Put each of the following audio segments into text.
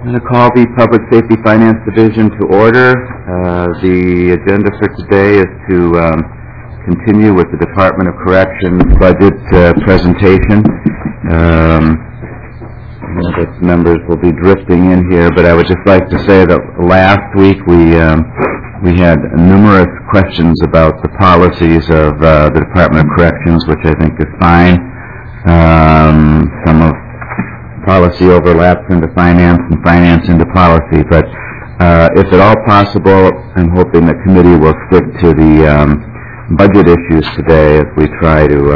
I'm going to call the Public Safety Finance Division to order. The agenda for today is to continue with the Department of Corrections budget presentation. The members will be drifting in here, but I would just like to say that last week we had numerous questions about the policies of the Department of Corrections, which I think is fine. Some of policy overlaps into finance and finance into policy, but if at all possible, I'm hoping the committee will stick to the budget issues today as we try to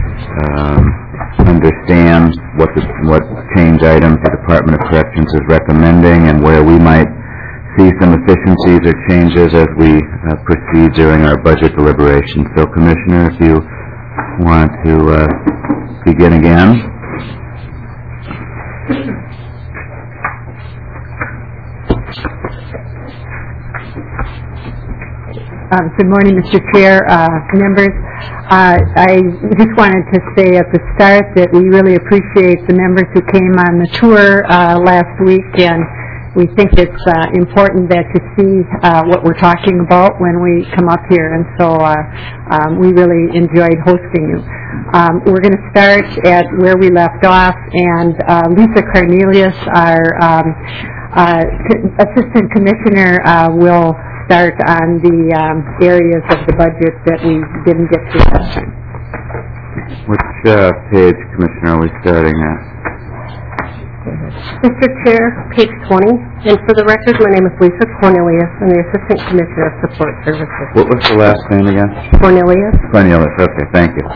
understand what change items the Department of Corrections is recommending and where we might see some efficiencies or changes as we proceed during our budget deliberations. So, Commissioner, if you want to begin again. Good morning, Mr. Chair, members. I just wanted to say at the start that we really appreciate the members who came on the tour last week, and we think it's important that you see what we're talking about when we come up here, and so we really enjoyed hosting you. We're going to start at where we left off, and Lisa Cornelius, our Assistant Commissioner, will start on the areas of the budget that we didn't get to last time. Which page, Commissioner, are we starting at? Mr. Chair, page 20. And for the record, my name is Lisa Cornelius. I'm the Assistant Commissioner of Support Services. What was the last name again? Cornelius. Cornelius, okay, thank you.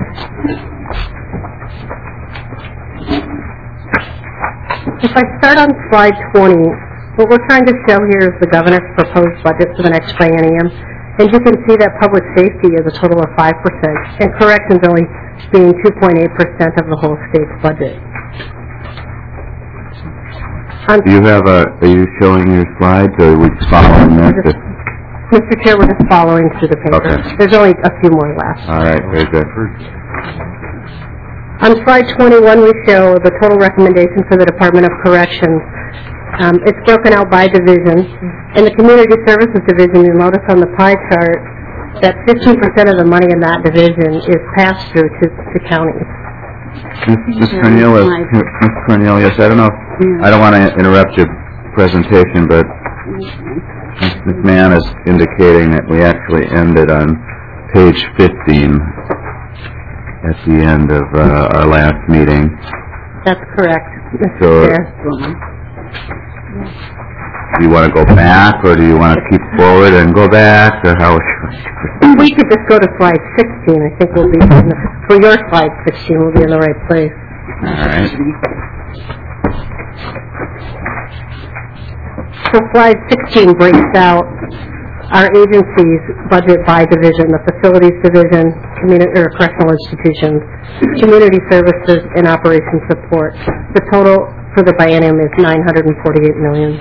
If I start on slide 20, what we're trying to show here is the governor's proposed budget for the next biennium. And you can see that public safety is a total of 5%, and corrections only being 2.8% of the whole state's budget. Are you showing your slides, or are we just following this? Mr. Chair, we're just following through the paper. Okay. There's only a few more left. All right, very good. On slide 21, we show the total recommendation for the Department of Corrections. It's broken out by division. In the Community Services Division, you'll notice on the pie chart that 15% of the money in that division is passed through to counties. Ms. Cornelius, I don't know, I don't want to interrupt your presentation, but Ms. McMahon is indicating that we actually ended on page 15 at the end of our last meeting. That's correct, Mr. Chair. Do you want to go back, or do you want to keep forward and go back, or how? We could just go to slide 16. I think we'll be for your slide 16. We'll be in the right place. All right. So slide 16 breaks out our agency's budget by division: the Facilities Division, Correctional Institutions, Community Services, and Operations Support. The total for the biennium is $948 million.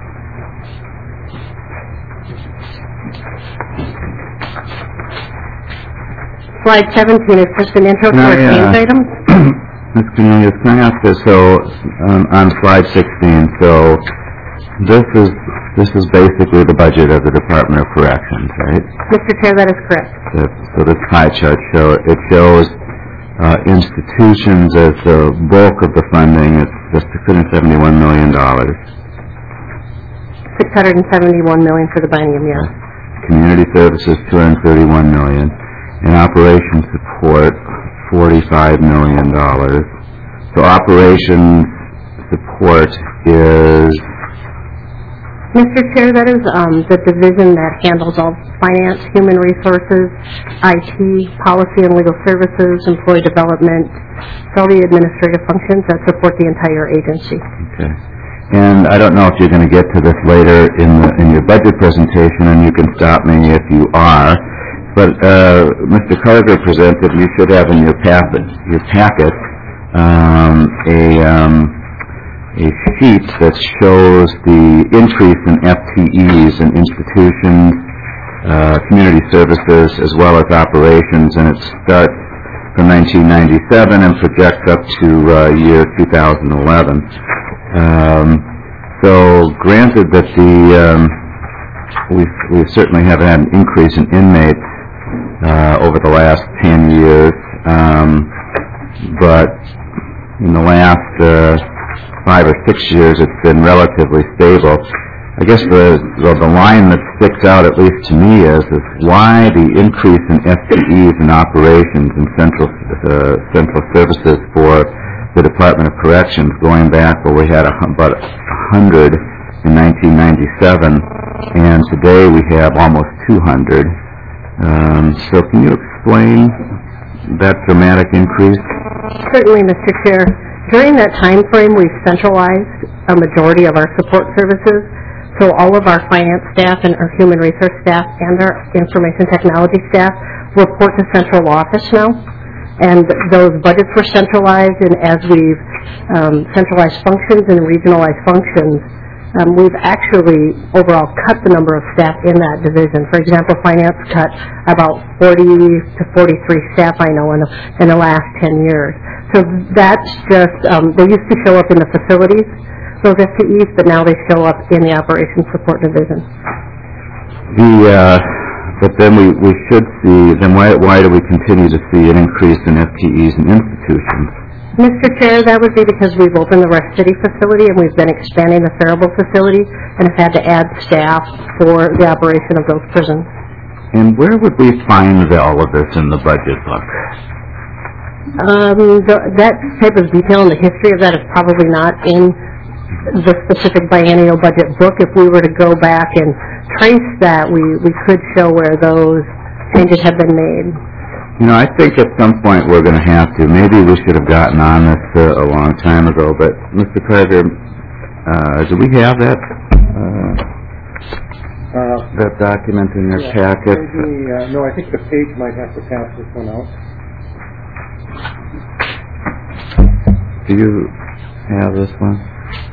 Slide 17 is just an intro to our change items. Ms. Cornelius, can I ask this? So on slide 16, so this is basically the budget of the Department of Corrections, right? Mr. Chair, that is correct. So this pie chart shows institutions as the bulk of the funding. It's just $671 million. $671 million for the biennium, yes. Community Services, $231 million. And Operations Support, $45 million. So Operations Support is... Mr. Chair, that is the division that handles all finance, human resources, IT, policy and legal services, employee development, all the administrative functions that support the entire agency. Okay. And I don't know if you're going to get to this later in your budget presentation, and you can stop me if you are. But Mr. Carter presented, you should have in your packet a sheet that shows the increase in FTEs in institutions, community services, as well as operations, and it starts from 1997 and projects up to year 2011. So, granted that we certainly have had an increase in inmates over the last 10 years, but in the last 5 or 6 years it's been relatively stable. I guess the line that sticks out, at least to me, is why the increase in FTEs and operations and central services for the Department of Corrections, going back where we had about 100 in 1997, and today we have almost 200. So can you explain that dramatic increase? Certainly, Mr. Chair. During that time frame, we've centralized a majority of our support services. So all of our finance staff and our human resource staff and our information technology staff report to central office now. And those budgets were centralized, and as we've centralized functions and regionalized functions, we've actually overall cut the number of staff in that division. For example, finance cut about 40 to 43 staff, I know, in the last 10 years. So that's just, they used to show up in the facilities, those FTEs, but now they show up in the operations support division. But then we should see, then why do we continue to see an increase in FTEs in institutions? Mr. Chair, that would be because we've opened the Rest City facility and we've been expanding the Faribault facility and have had to add staff for the operation of those prisons. And where would we find all of this in the budget book? That type of detail and the history of that is probably not in the specific biennial budget book. If we were to go back and trace that, we could show where those changes have been made. You know, I think at some point we're going to have to. Maybe we should have gotten on this a long time ago, but Mr. Carter, do we have that document in your packet? No, I think the page might have to pass this one out. Do you have this one?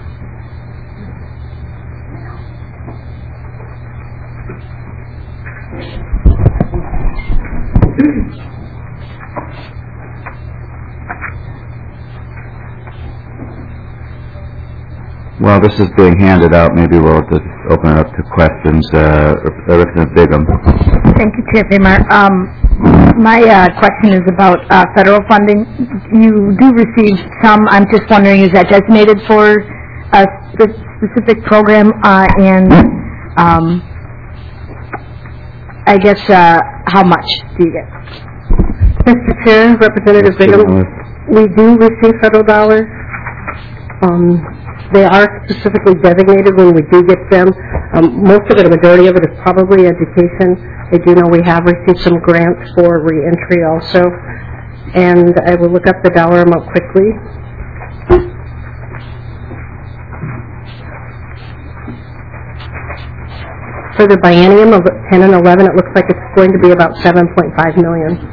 While this is being handed out, maybe we'll just open it up to questions. Representative Bigham. Thank you, Chair Bimar. My question is about federal funding. You do receive some. I'm just wondering, is that designated for a specific program? I guess, how much do you get? Mr. Chair, Representative Bigham, we do receive federal dollars. They are specifically designated when we do get them. Most of it, a majority of it, is probably education. I do know we have received some grants for reentry also. And I will look up the dollar amount quickly. For the biennium of 10 and 11, it looks like it's going to be about $7.5 million.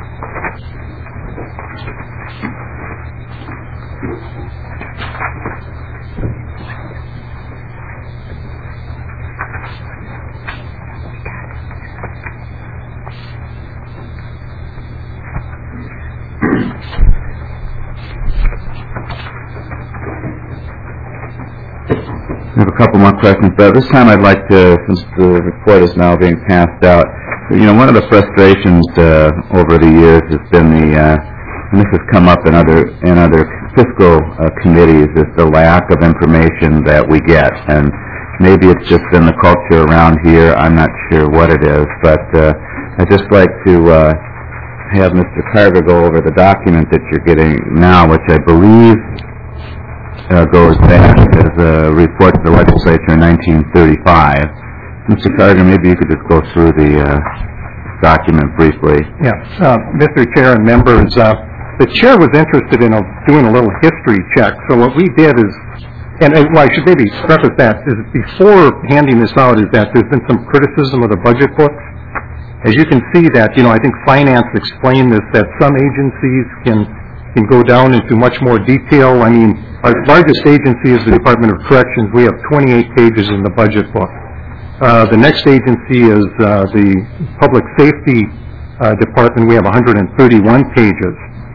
I have a couple more questions, but this time I'd like to, since the report is now being passed out, you know, one of the frustrations over the years has been and this has come up in other fiscal committees, is the lack of information that we get. And maybe it's just been the culture around here. I'm not sure what it is, but I'd just like to have Mr. Carter go over the document that you're getting now, which I believe goes back as a report to the legislature in 1935. Mr. Carter, maybe you could just go through the document briefly. Yes, Mr. Chair and members, the chair was interested in doing a little history check. So what we did is, and well, I should maybe preface that, is before handing this out, is that there's been some criticism of the budget books. As you can see that, you know, I think finance explained this, that some agencies can go down into much more detail. I mean, our largest agency is the Department of Corrections. We have 28 pages in the budget book. The next agency is the Public Safety Department. We have 131 pages.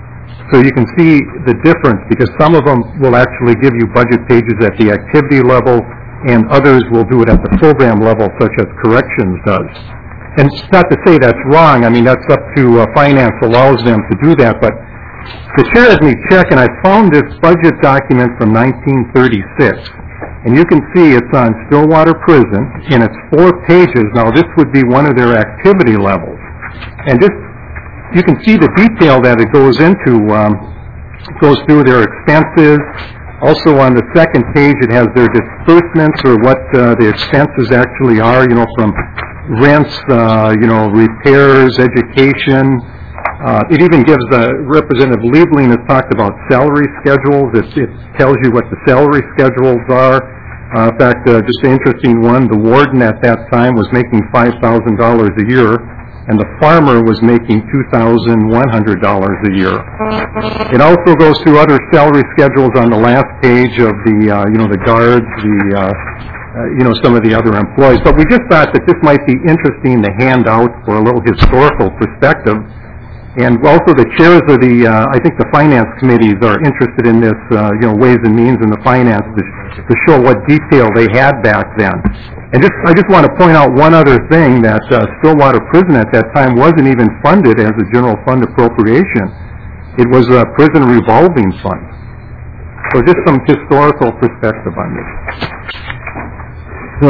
So you can see the difference, because some of them will actually give you budget pages at the activity level, and others will do it at the program level, such as corrections does. And it's not to say that's wrong. I mean, that's up to finance allows them to do that. But the chair has me check, and I found this budget document from 1936. And you can see it's on Stillwater Prison, and it's 4 pages. Now, this would be one of their activity levels. And just, you can see the detail that it goes into, goes through their expenses. Also on the second page, it has their disbursements, or what the expenses actually are, you know, from rents, you know, repairs, education. It even gives Representative Liebling has talked about salary schedules. It tells you what the salary schedules are. In fact, just an interesting one, the warden at that time was making $5,000 a year, and the farmer was making $2,100 a year. It also goes through other salary schedules on the last page of the, you know, the guards, you know, some of the other employees. But we just thought that this might be interesting to hand out for a little historical perspective. And also the chairs of the, I think the finance committees are interested in this, you know, Ways and Means and the finance to show what detail they had back then. And I just want to point out one other thing, that Stillwater Prison at that time wasn't even funded as a general fund appropriation. It was a prison revolving fund. So just some historical perspective on this. So,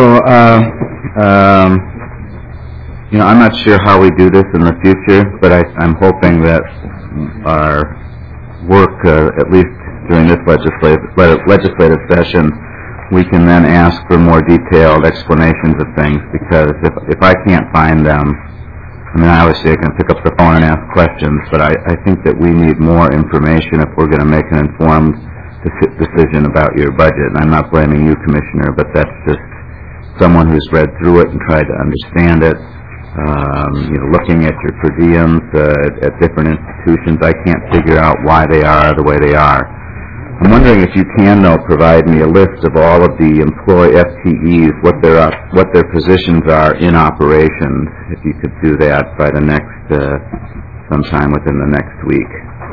you know, I'm not sure how we do this in the future, but I'm hoping that our work, at least during this legislative session, we can then ask for more detailed explanations of things, because if I can't find them, I mean, obviously I can pick up the phone and ask questions, but I think that we need more information if we're going to make an informed decision about your budget. And I'm not blaming you, Commissioner, but that's just someone who's read through it and tried to understand it. You know, looking at your per diems at different institutions, I can't figure out why they are the way they are. I'm wondering if you can, though, provide me a list of all of the employee FTEs, what their positions are in operations, if you could do that by the next, sometime within the next week.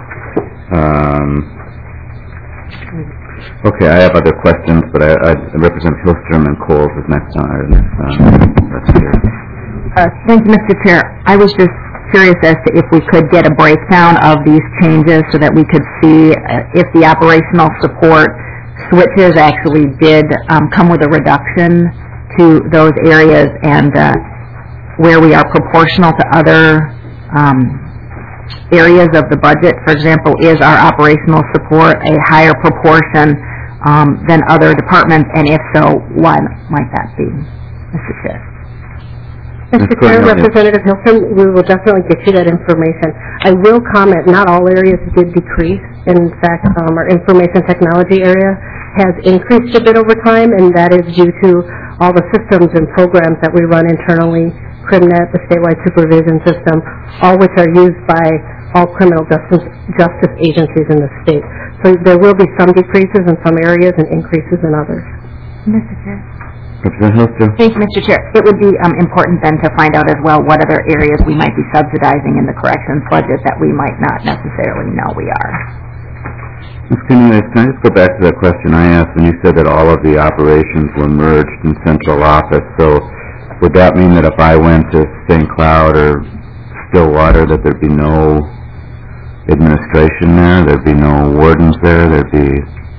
Okay, I have other questions, but I represent Hillstrom and Coles is next on. That's here. Thank you, Mr. Chair. I was just curious as to if we could get a breakdown of these changes so that we could see if the operational support switches actually did come with a reduction to those areas, and where we are proportional to other areas of the budget. For example, is our operational support a higher proportion than other departments, and if so, why might that be, Mr. Chair? Mr. Chair, Representative Hilton, we will definitely get you that information. I will comment, not all areas did decrease. In fact, our information technology area has increased a bit over time, and that is due to all the systems and programs that we run internally, CrimNet, the statewide supervision system, all which are used by all criminal justice agencies in the state. So there will be some decreases in some areas and increases in others. Mr. Chair. Thank you, Mr. Chair. It would be important then to find out as well what other areas we might be subsidizing in the corrections budget that we might not necessarily know we are. Ms. Quinones, can I just go back to that question I asked when you said that all of the operations were merged in central office? So would that mean that if I went to St. Cloud or Stillwater that there'd be no administration there, there'd be no wardens there, there'd be...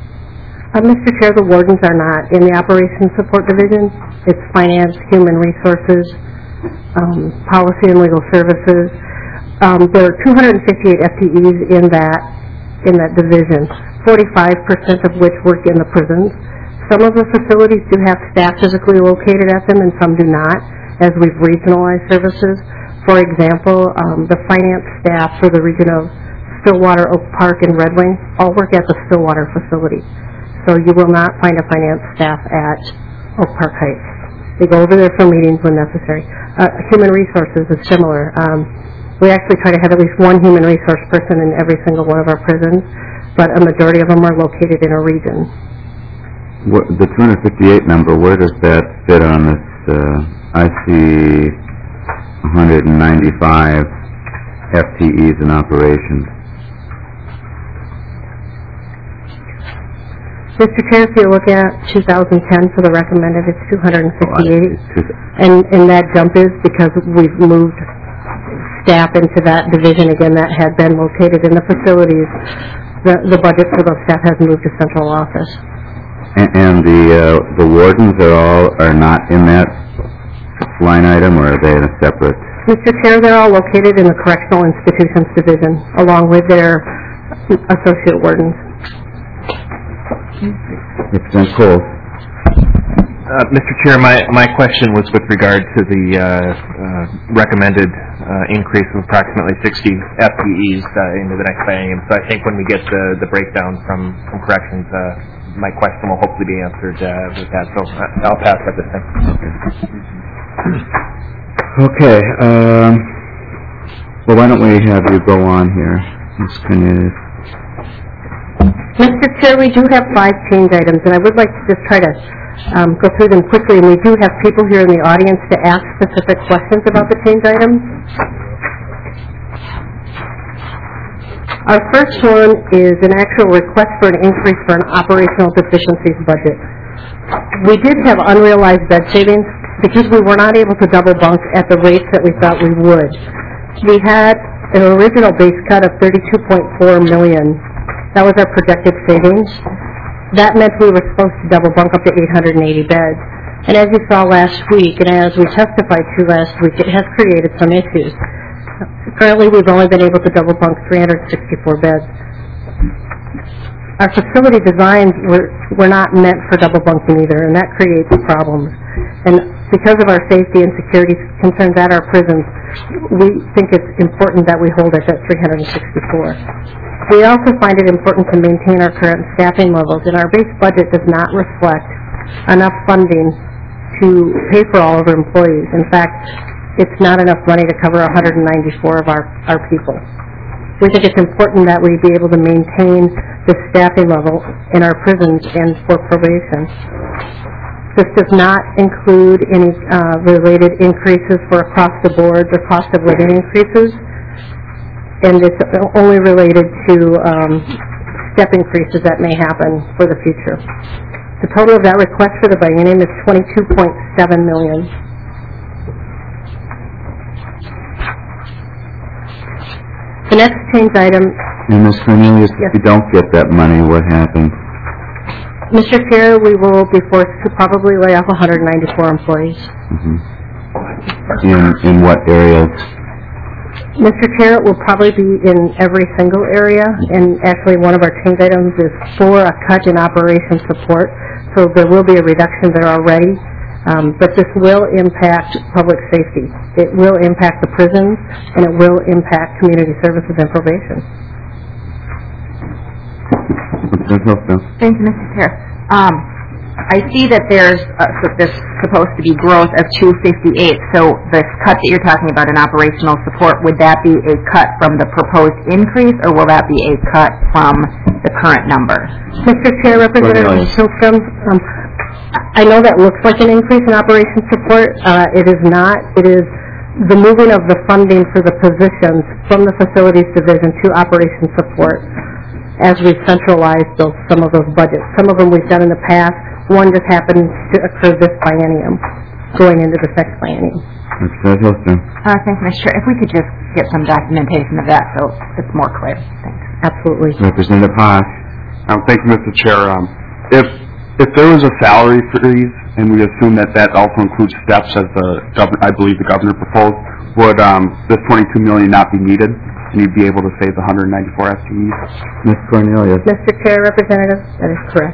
Mr. Chair, the wardens are not in the Operations Support Division. It's Finance, Human Resources, Policy and Legal Services. There are 258 FTEs in that division, 45% of which work in the prisons. Some of the facilities do have staff physically located at them, and some do not, as we've regionalized services. For example, the finance staff for the region of Stillwater, Oak Park, and Red Wing all work at the Stillwater facility. So you will not find a finance staff at Oak Park Heights. They go over there for meetings when necessary. Human Resources is similar. We actually try to have at least one human resource person in every single one of our prisons, but a majority of them are located in a region. The 258 number, where does that fit on this? I see 195 FTEs in operations. Mr. Chair, if you look at 2010 for the recommended, it's 258. And that jump is because we've moved staff into that division again that had been located in the facilities. The budget for those staff has moved to central office. And the wardens are not in that line item, or are they in a separate? Mr. Chair, they're all located in the Correctional Institutions Division, along with their associate wardens. Representative Cole. Mr. Chair, my question was with regard to the recommended increase of approximately 60 FTEs into the next biennium. So I think when we get the breakdown from corrections, my question will hopefully be answered with that. So I'll pass at this time. Okay. Well, why don't we have you go on here, Ms. Cornelius? Mr. Chair, we do have 5 change items, and I would like to just try to go through them quickly, and we do have people here in the audience to ask specific questions about the change items. Our first one is an actual request for an increase for an operational deficiencies budget. We did have unrealized bed savings because we were not able to double bunk at the rates that we thought we would. We had an original base cut of $32.4 million. That was our projected savings. That meant we were supposed to double bunk up to 880 beds. And as you saw last week, and as we testified to last week, it has created some issues. Currently, we've only been able to double bunk 364 beds. Our facility designs were not meant for double bunking either, and that creates problems. And because of our safety and security concerns at our prisons, we think it's important that we hold it at 364. We also find it important to maintain our current staffing levels, and our base budget does not reflect enough funding to pay for all of our employees. In fact, it's not enough money to cover 194 of our people. We think it's important that we be able to maintain the staffing level in our prisons and for probation. This does not include any related increases for across the board or cost of living increases, and it's only related to step increases that may happen for the future. The total of that request for the biennium is $22.7 million. The next change item... And Ms. Cornelius, Yes. if you don't get that money, what happens? Mr. Chair, we will be forced to probably lay off 194 employees. In what areas? Mr. Chair, it will probably be in every single area, and actually one of our change items is for a cut in operation support, so there will be a reduction there already, but this will impact public safety. It will impact the prisons, and it will impact community services and probation. Thank you, Mr. Chair. I see that there's supposed to be growth of 258. So this cut that you're talking about in operational support, would that be a cut from the proposed increase, or will that be a cut from the current number? Mr. Chair, Representative Shulstrom, I know that looks like an increase in operation support. It is not. It is the moving of the funding for the positions from the facilities division to operation support as we centralize some of those budgets. Some of them we've done in the past. One just happened to occur this biennium, going into the next biennium. Thank you, Mr. Chair. If we could just get some documentation of that so it's more clear. Thanks. Absolutely. Representative Haas. Thank you, Mr. Chair. If there was a salary freeze, and we assume that also includes steps as I believe the governor proposed, would this $22 million not be needed, and you'd be able to save the 194 FTEs? Ms. Cornelius. Mr. Chair, Representative, that is correct.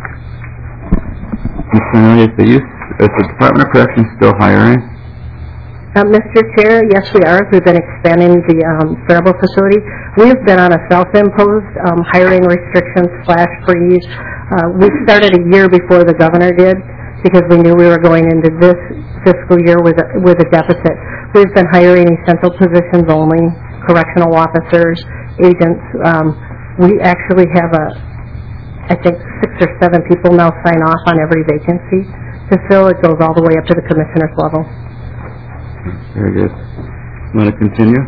Ms. Cornelius, is the Department of Corrections still hiring? Mr. Chair, yes, we are. We've been expanding the Faribault facility. We've been on a self-imposed hiring restrictions / freeze. We started a year before the governor did because we knew we were going into this fiscal year with a deficit. We've been hiring essential positions only, correctional officers, agents. We actually have I think 6 or 7 people now sign off on every vacancy to fill. It goes all the way up to the commissioner's level. Very good. You want to continue?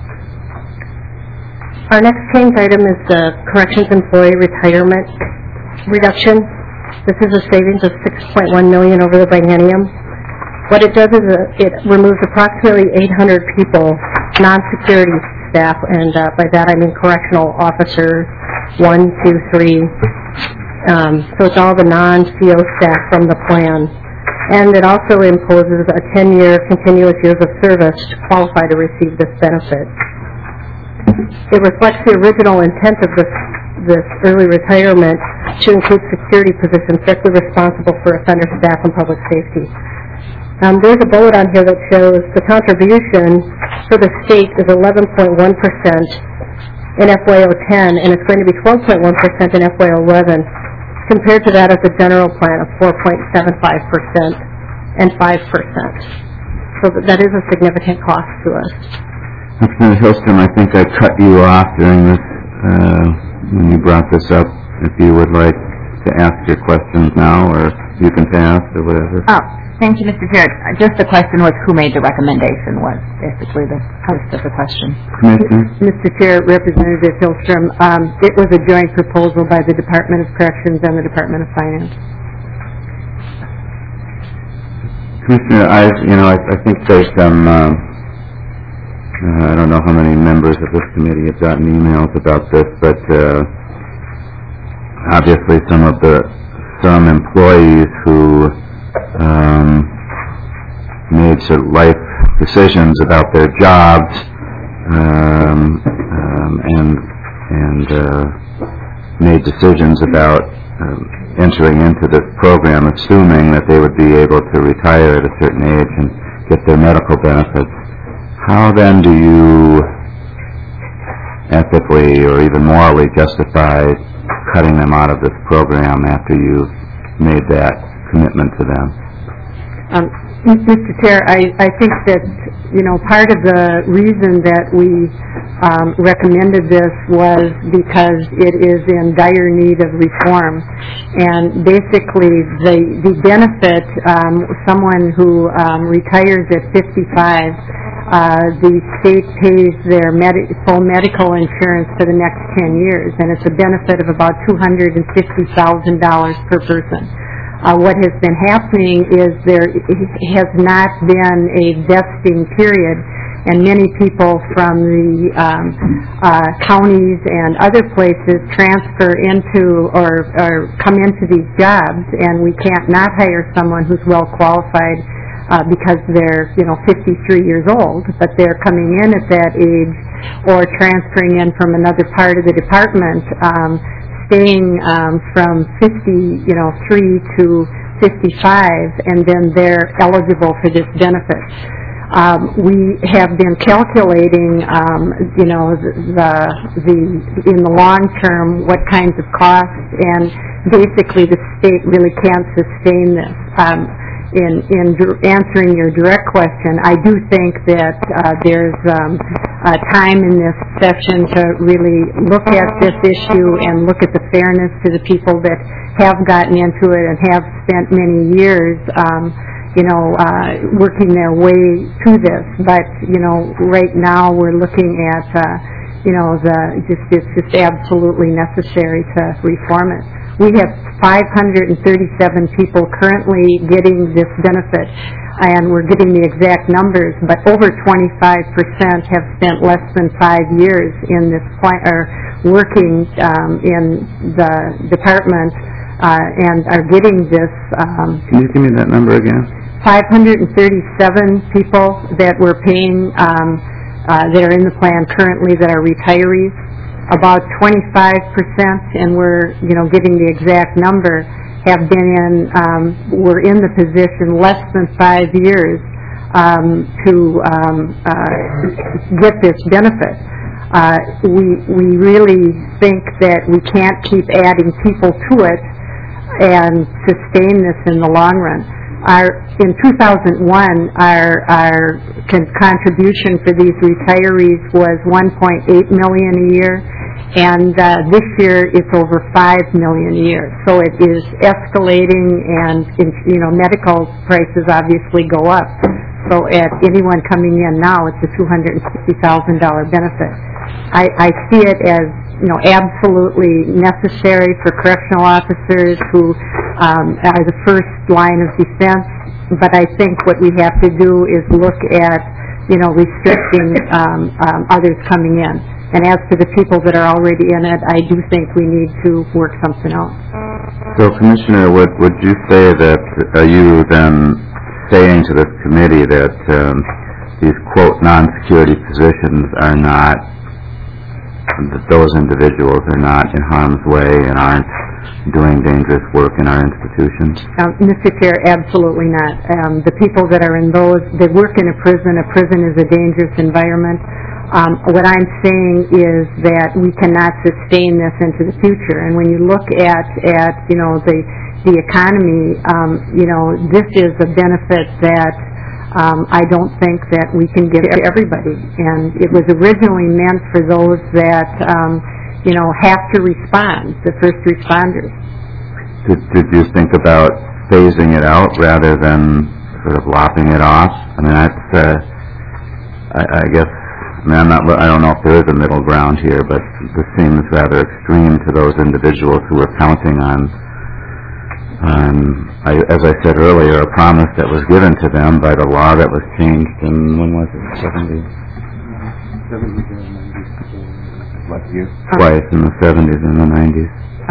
Our next change item is the corrections employee retirement reduction. This is a savings of $6.1 million over the biennium. What it does is it removes approximately 800 people, non-security staff, and by that I mean correctional officers, 1, 2, 3. So it's all the non-CO staff from the plan. And it also imposes a 10-year continuous years of service to qualify to receive this benefit. It reflects the original intent of this early retirement to include security positions directly responsible for offender staff and public safety. There's a bullet on here that shows the contribution for the state is 11.1% in FY010, and it's going to be 12.1% in FY11, compared to that of the general plan of 4.75% and 5%. So that is a significant cost to us. Representative Hillstrom, I think I cut you off during this, when you brought this up. If you would like to ask your questions now, or you can pass, or whatever. Oh, thank you, Mr. Chair. Just the question was who made the recommendation was basically the gist of the question. Commissioner? Mr. Chair, Representative Hillstrom, it was a joint proposal by the Department of Corrections and the Department of Finance. Commissioner, I think there's some, I don't know how many members of this committee have gotten emails about this, but obviously some employees who made sort of life decisions about their jobs and made decisions about entering into this program assuming that they would be able to retire at a certain age and get their medical benefits. How then do you ethically or even morally justify cutting them out of this program after you've made that commitment to them? Mr. Chair, I think that, part of the reason that we recommended this was because it is in dire need of reform. And basically, the benefit, someone who retires at 55, the state pays their full medical insurance for the next 10 years, and it's a benefit of about $250,000 per person. What has been happening is there has not been a vesting period, and many people from the counties and other places transfer into or come into these jobs, and we can't not hire someone who's well qualified because they're 53 years old, but they're coming in at that age or transferring in from another part of the department, staying from 53 to 55, and then they're eligible for this benefit. We have been calculating, in the long term, what kinds of costs, and basically the state really can't sustain this. In answering your direct question, I do think that there's time in this session to really look at this issue and look at the fairness to the people that have gotten into it and have spent many years, working their way to this. But right now we're looking at, it's just absolutely necessary to reform it. We have 537 people currently getting this benefit, and we're getting the exact numbers, but over 25% have spent less than 5 years in this plan, or working in the department, and are getting this. Can you give me that number again? 537 people that we're paying that are in the plan currently that are retirees. About 25%, and we're getting the exact number, have been in were in the position less than 5 years to get this benefit. We really think that we can't keep adding people to it and sustain this in the long run. In 2001, our contribution for these retirees was $1.8 million a year, and this year it's over $5 million a year. So it is escalating, and medical prices obviously go up. So at anyone coming in now, it's a $260,000 benefit. I see it as absolutely necessary for correctional officers who are the first line of defense. But I think what we have to do is look at, restricting others coming in. And as to the people that are already in it, I do think we need to work something out. So, Commissioner, would you say that, are you then saying to this committee that these, quote, non-security positions are not, that those individuals are not in harm's way and aren't doing dangerous work in our institutions? Mr. Chair, absolutely not. The people that are in those, that work in a prison is a dangerous environment. What I'm saying is that we cannot sustain this into the future. And when you look at the economy, this is a benefit that I don't think that we can give to everybody. And it was originally meant for those that, have to respond, the first responders. Did you think about phasing it out rather than sort of lopping it off? I mean, that's, I guess, I don't know if there is a middle ground here, but this seems rather extreme to those individuals who are counting on, as I said earlier, a promise that was given to them by the law that was changed in, when was it, 70s? 70s and 90s. Last year. Twice, in the 70s and the 90s.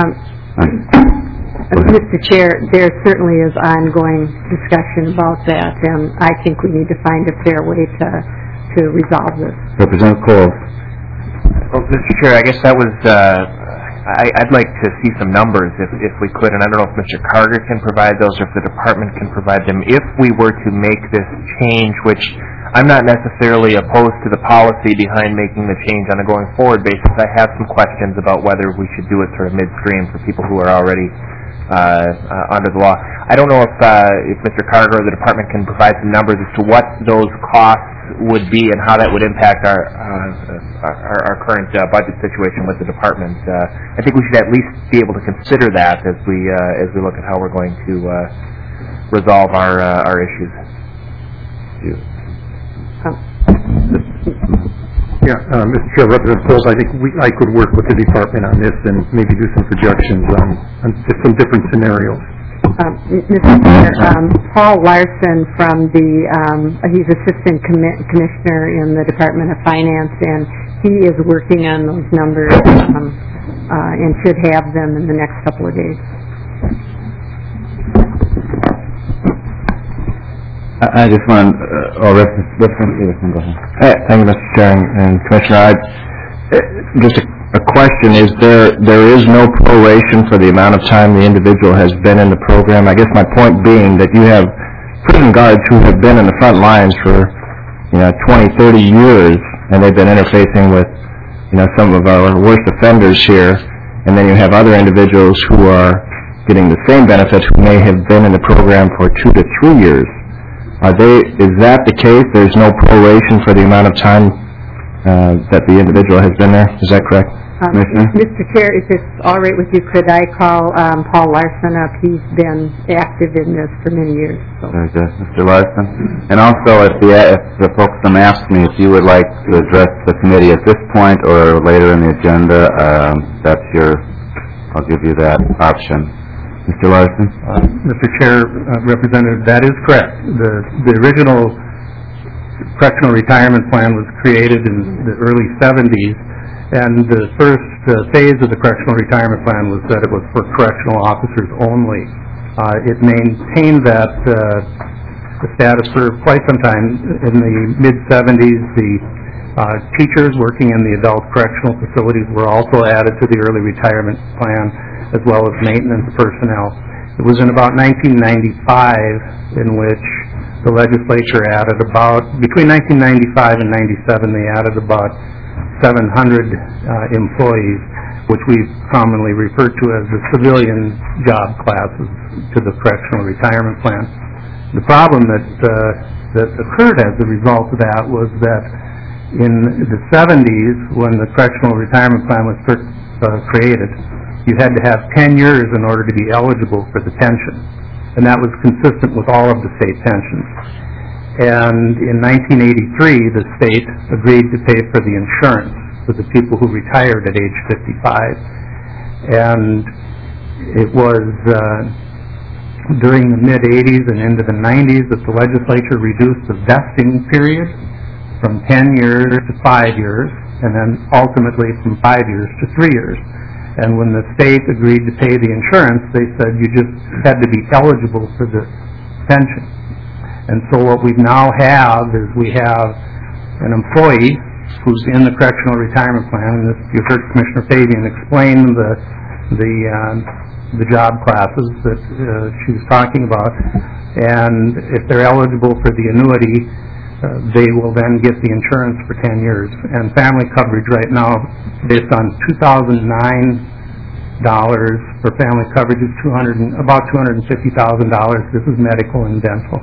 Mr. Chair, there certainly is ongoing discussion about that, and I think we need to find a fair way to resolve this. Representative Cole. Well, Mr. Chair, I guess that was, I'd like to see some numbers if we could, and I don't know if Mr. Carter can provide those or if the department can provide them. If we were to make this change, which I'm not necessarily opposed to the policy behind making the change on a going forward basis, I have some questions about whether we should do it sort of midstream for people who are already under the law. I don't know if Mr. Carter or the department can provide some numbers as to what those costs would be and how that would impact our current budget situation with the department. I think we should at least be able to consider that as we look at how we're going to resolve our issues. Mr. Chair, Representative Coles, I think I could work with the department on this and maybe do some projections on some different scenarios. Mr. Chair, Paul Larson from he's Assistant Commissioner in the Department of Finance, and he is working on those numbers and should have them in the next couple of days. I just want, Representative, go ahead. Thank you, Mr. Chair and Commissioner. Just a question: there is no proration for the amount of time the individual has been in the program? I guess my point being that you have prison guards who have been in the front lines for 20, 30 years, and they've been interfacing with some of our worst offenders here, and then you have other individuals who are getting the same benefits who may have been in the program for 2 to 3 years. Is that the case? There's no proration for the amount of time that the individual has been there? Is that correct? Mr. Chair, if it's all right with you, could I call Paul Larson up? He's been active in this for many years. So. Very good. Mr. Larson. And also, if the folks from ask me if you would like to address the committee at this point or later in the agenda, I'll give you that option. Mr. Larson? Mr. Chair, Representative, that is correct. The original correctional retirement plan was created in the early 70s, and the first phase of the correctional retirement plan was that it was for correctional officers only. It maintained that the status for quite some time. In the mid-70s, the teachers working in the adult correctional facilities were also added to the early retirement plan, as well as maintenance personnel. It was in about 1995 in which the legislature added between 1995 and 97, they added about 700 employees, which we commonly refer to as the civilian job classes, to the correctional retirement plan. The problem that occurred as a result of that was that in the 70s, when the correctional retirement plan was first created, you had to have 10 years in order to be eligible for the pension, and that was consistent with all of the state pensions. And in 1983, the state agreed to pay for the insurance for the people who retired at age 55. And it was during the mid-'80s and into the '90s that the legislature reduced the vesting period from 10 years to 5 years, and then ultimately from 5 years to 3 years. And when the state agreed to pay the insurance, they said you just had to be eligible for the pension. And so what we now have is we have an employee who's in the correctional retirement plan, and this, you heard Commissioner Fabian explain the job classes that she was talking about, and if they're eligible for the annuity, they will then get the insurance for 10 years. And family coverage right now, based on $2,009 for family coverage, is about $250,000. This is medical and dental.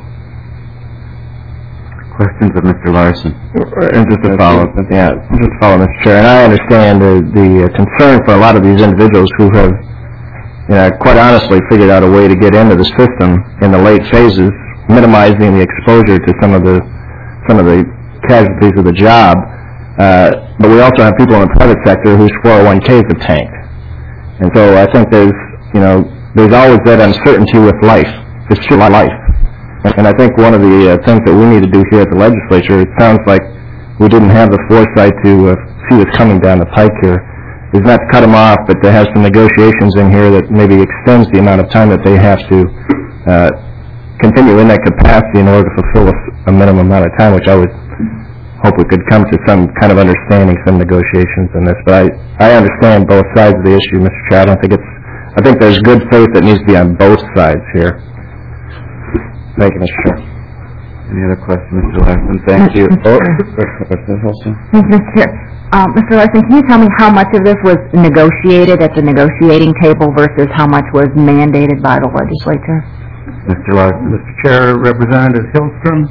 Questions of Mr. Larson? And just to follow, Mr. Chair, and I understand the concern for a lot of these individuals who have, quite honestly, figured out a way to get into the system in the late phases, minimizing the exposure to some of the casualties of the job. But we also have people in the private sector whose 401ks have tanked, and so I think there's always that uncertainty with life. It's just life. And I think one of the things that we need to do here at the legislature, it sounds like we didn't have the foresight to see what's coming down the pike here, is not to cut them off, but to have some negotiations in here that maybe extends the amount of time that they have to continue in that capacity in order to fulfill a minimum amount of time, which I would hope we could come to some kind of understanding, some negotiations in this. But I understand both sides of the issue, Mr. Chair. I think there's good faith that needs to be on both sides here. Thank you, Mr. Chair. Any other questions, Mr. Larson? Thank you. Thank you, Mr. Chair. Mr. Larson, can you tell me how much of this was negotiated at the negotiating table versus how much was mandated by the legislature? Mr. Larson. Mr. Chair, Representative Hillstrom,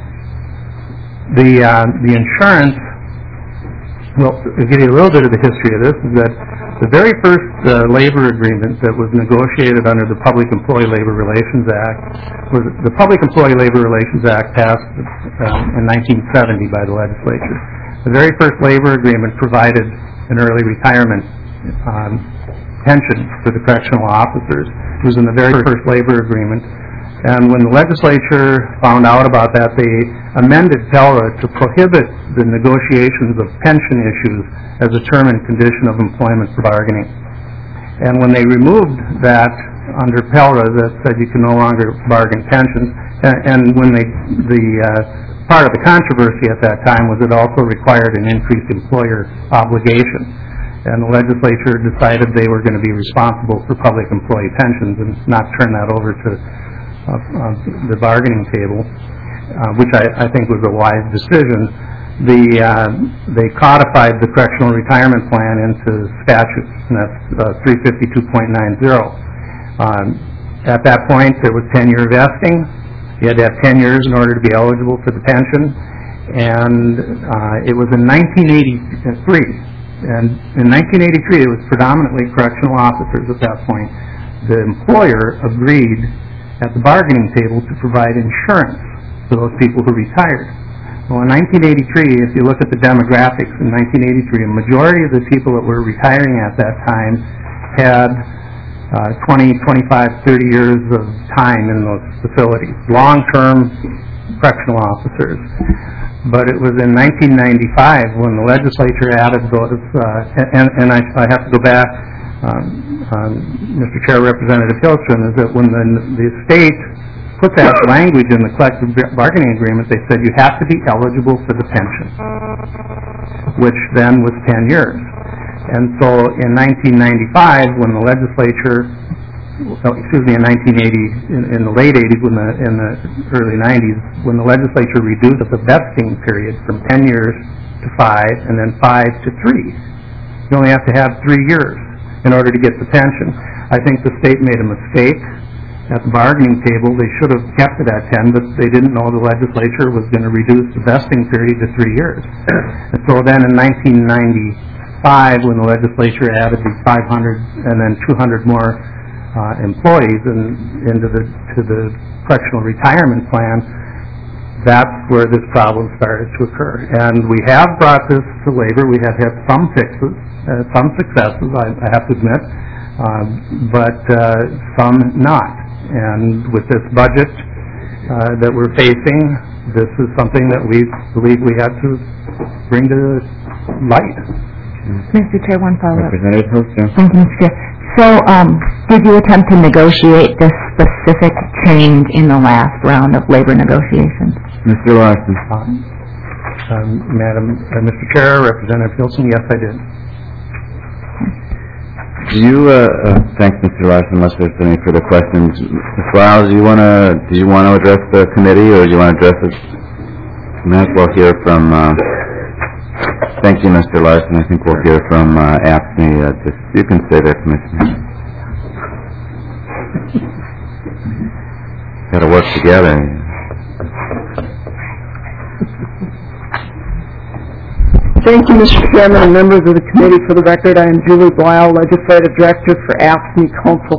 the insurance, well, to give you a little bit of the history of this, is that the very first labor agreement that was negotiated under the Public Employee Labor Relations Act was the Public Employee Labor Relations Act passed in 1970 by the legislature. The very first labor agreement provided an early retirement pension for the correctional officers. It was in the very first labor agreement. And when the legislature found out about that, they amended PELRA to prohibit the negotiations of pension issues as a term and condition of employment for bargaining. And when they removed that under PELRA that said you can no longer bargain pensions, and when part of the controversy at that time was it also required an increased employer obligation. And the legislature decided they were going to be responsible for public employee pensions and not turn that over to the bargaining table, which I think was a wise decision. They codified the correctional retirement plan into statutes, and that's 352.90. At that point, there was 10-year vesting. You had to have 10 years in order to be eligible for the pension, and it was in 1983. And in 1983, it was predominantly correctional officers at that point. The employer agreed at the bargaining table to provide insurance for those people who retired. Well, in 1983, if you look at the demographics in 1983, a majority of the people that were retiring at that time had 20, 25, 30 years of time in those facilities, long-term correctional officers. But it was in 1995 when the legislature added those, and I have to go back, Mr. Chair, Representative Hillstrom, is that when the state put that language in the collective bargaining agreement, they said you have to be eligible for the pension, which then was 10 years. And so in 1995, when the legislature, in 1980, in the late 80s, in the early 90s, when the legislature reduced the vesting period from 10 years to 5 and then 5 to 3, you only have to have 3 years in order to get the pension. I think the state made a mistake at the bargaining table. They should have kept it at 10, but they didn't know the legislature was going to reduce the vesting period to 3 years. And so then in 1995, when the legislature added these 500 and then 200 more employees into the correctional retirement plan, that's where this problem started to occur. And we have brought this to labor. We have had some fixes, some successes, I have to admit, but some not. And with this budget that we're facing, this is something that we believe we had to bring to light. Mr. Chair, one follow-up. Representative Hilster. Thank you, Mr. Chair. So, did you attempt to negotiate this specific change in the last round of labor negotiations? Mr. Larson. Mr. Chair, Representative Hilton, yes, I did. Do you, thanks, Mr. Larson, unless there's any further questions. Ms. Lyles, do you want to address the committee, or do you want to address it? Might as well hear from, thank you, Mr. Larson. I think we'll hear from AFSCME. You can stay there, Commissioner. Got to work together. Thank you, Mr. Chairman and members of the committee. For the record, I am Julie Blyle, Legislative Director for AFSCME Council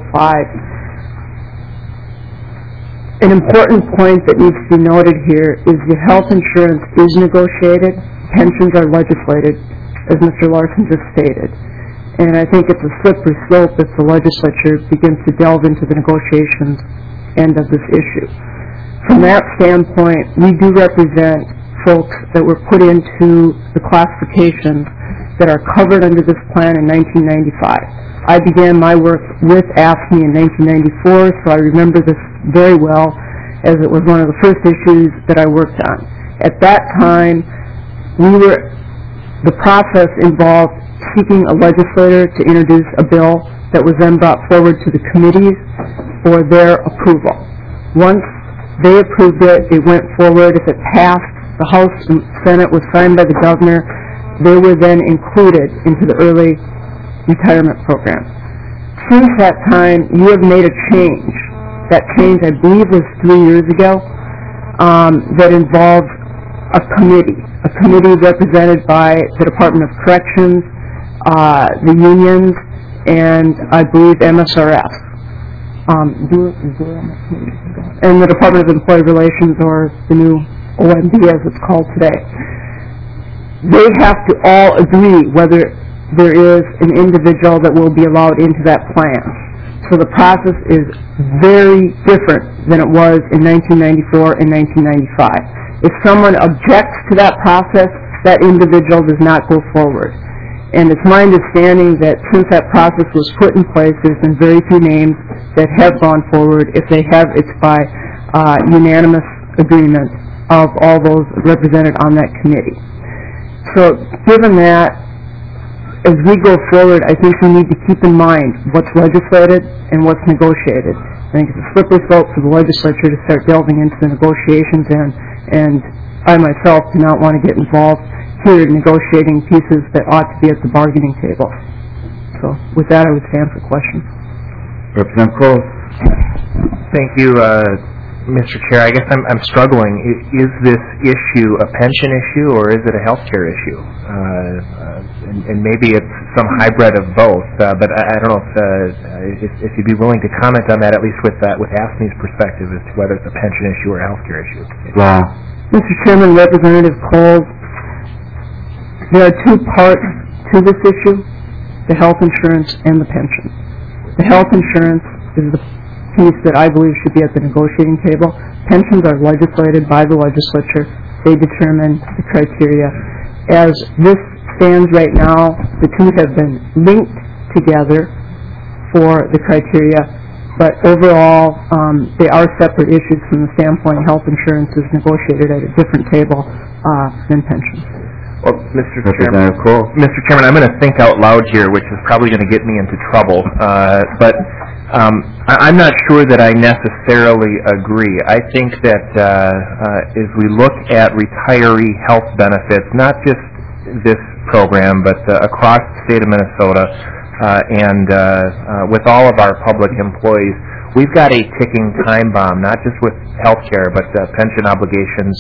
5. An important point that needs to be noted here is the health insurance is negotiated, pensions are legislated, as Mr. Larson just stated. And I think it's a slippery slope if the legislature begins to delve into the negotiations end of this issue. From that standpoint, we do represent folks that were put into the classifications that are covered under this plan in 1995. I began my work with AFSCME in 1994, so I remember this very well, as it was one of the first issues that I worked on. At that time, the process involved seeking a legislator to introduce a bill that was then brought forward to the committees for their approval. Once they approved it, it went forward. If it passed, the House and Senate was signed by the governor. They were then included into the early retirement program. Since that time, you have made a change. That change, I believe, was 3 years ago, that involved a committee represented by the Department of Corrections, the unions, and I believe MSRF. And the Department of Employee Relations, or the new OMB as it's called today. They have to all agree whether there is an individual that will be allowed into that plan. So the process is very different than it was in 1994 and 1995. If someone objects to that process, that individual does not go forward. And it's my understanding that since that process was put in place, there's been very few names that have gone forward. If they have, it's by unanimous agreement of all those represented on that committee. So given that, as we go forward, I think we need to keep in mind what's legislated and what's negotiated. I think it's a slippery slope for the legislature to start delving into the negotiations, and I myself do not want to get involved here in negotiating pieces that ought to be at the bargaining table. So with that, I would stand for questions. Representative Cole. Thank you, Mr. Chair. I guess I'm struggling. Is this issue a pension issue, or is it a health care issue? And maybe it's some hybrid of both. But I don't know if you'd be willing to comment on that, at least with AFSCME's perspective, as to whether it's a pension issue or a health care issue. Wow. Mr. Chairman, Representative Cole, there are two parts to this issue, the health insurance and the pension. The health insurance is the piece that I believe should be at the negotiating table. Pensions are legislated by the legislature. They determine the criteria. As this stands right now, the two have been linked together for the criteria, but overall they are separate issues from the standpoint health insurance is negotiated at a different table than pensions. Well, Mr. Chairman, I'm going to think out loud here, which is probably going to get me into trouble. But I'm not sure that I necessarily agree. I think that as we look at retiree health benefits, not just this program, but across the state of Minnesota, and with all of our public employees, we've got a ticking time bomb, not just with health care, but pension obligations,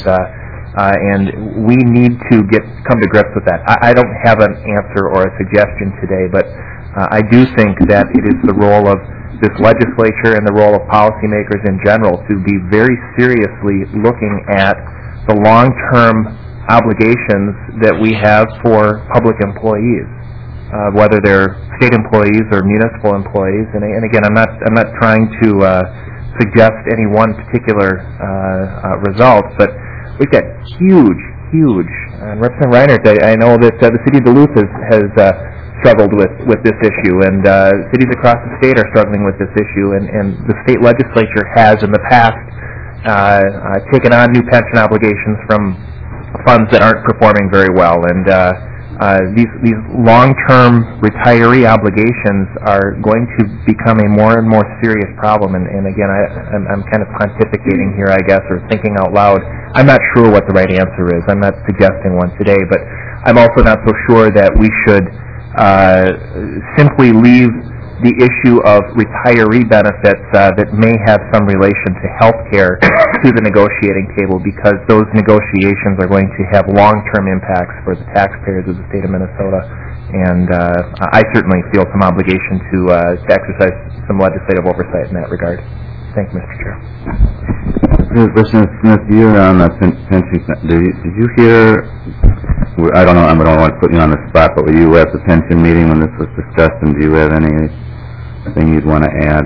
and we need to come to grips with that. I don't have an answer or a suggestion today, but I do think that it is the role of this legislature and the role of policymakers in general to be very seriously looking at the long-term obligations that we have for public employees, whether they're state employees or municipal employees. And again, I'm not trying to suggest any one particular result, but we've got huge. And Representative Reinert, I know that the city of Duluth has struggled with this issue, and cities across the state are struggling with this issue, and the state legislature has in the past taken on new pension obligations from funds that aren't performing very well, and these long-term retiree obligations are going to become a more and more serious problem. And again, I'm kind of pontificating here, I guess, or thinking out loud. I'm not sure what the right answer is. I'm not suggesting one today, but I'm also not so sure that we should simply leave the issue of retiree benefits that may have some relation to health care to the negotiating table, because those negotiations are going to have long-term impacts for the taxpayers of the state of Minnesota. And I certainly feel some obligation to exercise some legislative oversight in that regard. Thank you, Mr. Chair. Representative Smith, you're on the pension. Did you hear? I don't know. I don't want to put you on the spot, but were you at the pension meeting when this was discussed? And do you have anything you'd want to add?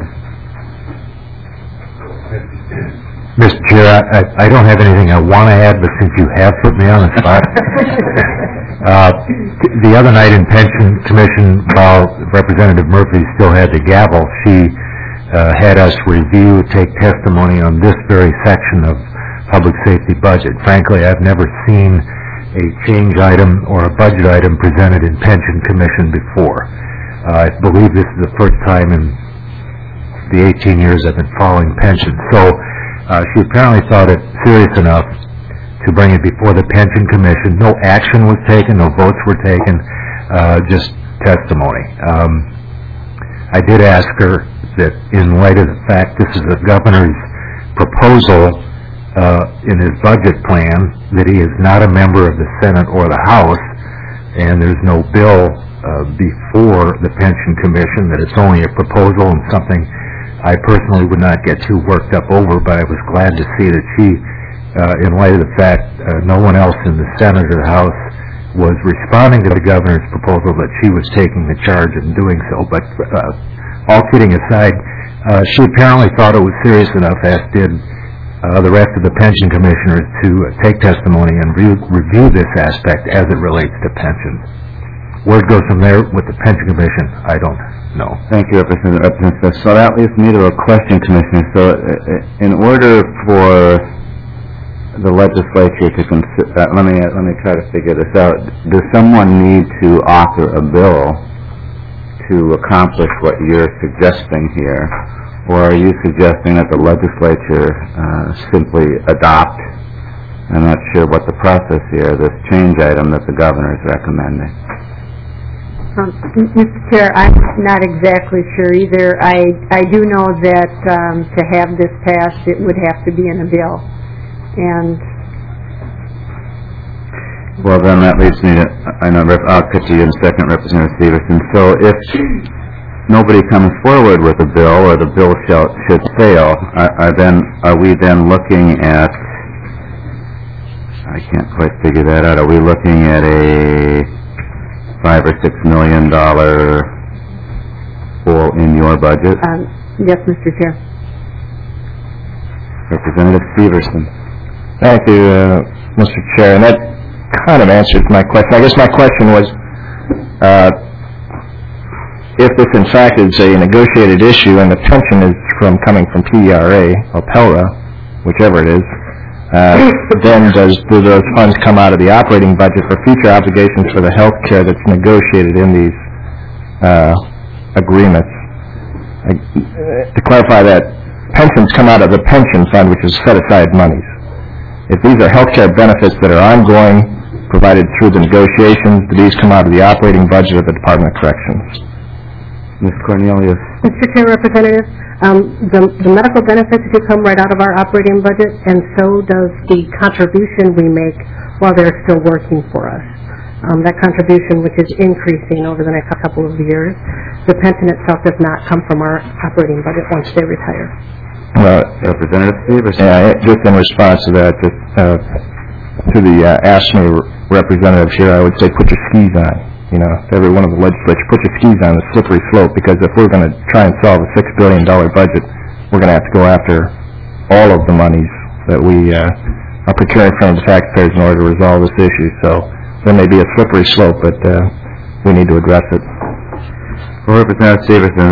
Mr. Chair, I don't have anything I want to add, but since you have put me on the spot, the other night in Pension Commission, while Representative Murphy still had the gavel, she had us take testimony on this very section of public safety budget. Frankly, I've never seen a change item or a budget item presented in Pension Commission before. I believe this is the first time in the 18 years I've been following pensions. So she apparently thought it serious enough to bring it before the Pension Commission. No action was taken, no votes were taken, just testimony. I did ask her that in light of the fact this is the governor's proposal in his budget plan, that he is not a member of the Senate or the House, and there's no bill before the Pension Commission, that it's only a proposal and something I personally would not get too worked up over, but I was glad to see that she, in light of the fact no one else in the Senate or the House was responding to the governor's proposal, that she was taking the charge in doing so. But all kidding aside, she apparently thought it was serious enough, as did the rest of the pension commissioners, to take testimony and review this aspect as it relates to pensions. Where it goes from there with the Pension Commission, I don't know. Thank you, Representative. So that leads me to a question, Commissioner. So in order for the legislature to consider, let me try to figure this out. Does someone need to author a bill to accomplish what you're suggesting here, or are you suggesting that the legislature simply adopt? I'm not sure what the process here, this change item that the governor is recommending. Mr. Chair, I'm not exactly sure either. I do know that to have this passed, it would have to be in a bill. And well, then that leads me to, I'll get to you in a second, Representative Stevenson. So if nobody comes forward with a bill, or the bill should fail, are we then looking at, I can't quite figure that out, are we looking at a $5 or $6 million hole in your budget? Yes, Mr. Chair. Representative Stevenson. Thank you, Mr. Chair. And that kind of answers my question. I guess my question was, if this in fact is a negotiated issue and the pension is coming from PERA or PELRA, whichever it is, then do those funds come out of the operating budget for future obligations for the health care that's negotiated in these agreements? To clarify that, pensions come out of the pension fund, which is set-aside monies. If these are health care benefits that are ongoing, provided through the negotiations, do these come out of the operating budget of the Department of Corrections? Ms. Cornelius. Mr. Chair, Representative, the medical benefits do come right out of our operating budget, and so does the contribution we make while they're still working for us. That contribution, which is increasing over the next couple of years, the pension itself does not come from our operating budget once they retire. Representative Stevenson. Yeah, just in response to that, to the ASME representative here, I would say put your skis on. You know, to every one of the legislature, put your skis on the slippery slope, because if we're going to try and solve a $6 billion budget, we're going to have to go after all of the monies that we are procuring from the taxpayers in order to resolve this issue. So there may be a slippery slope, but we need to address it. Well, Representative Severson,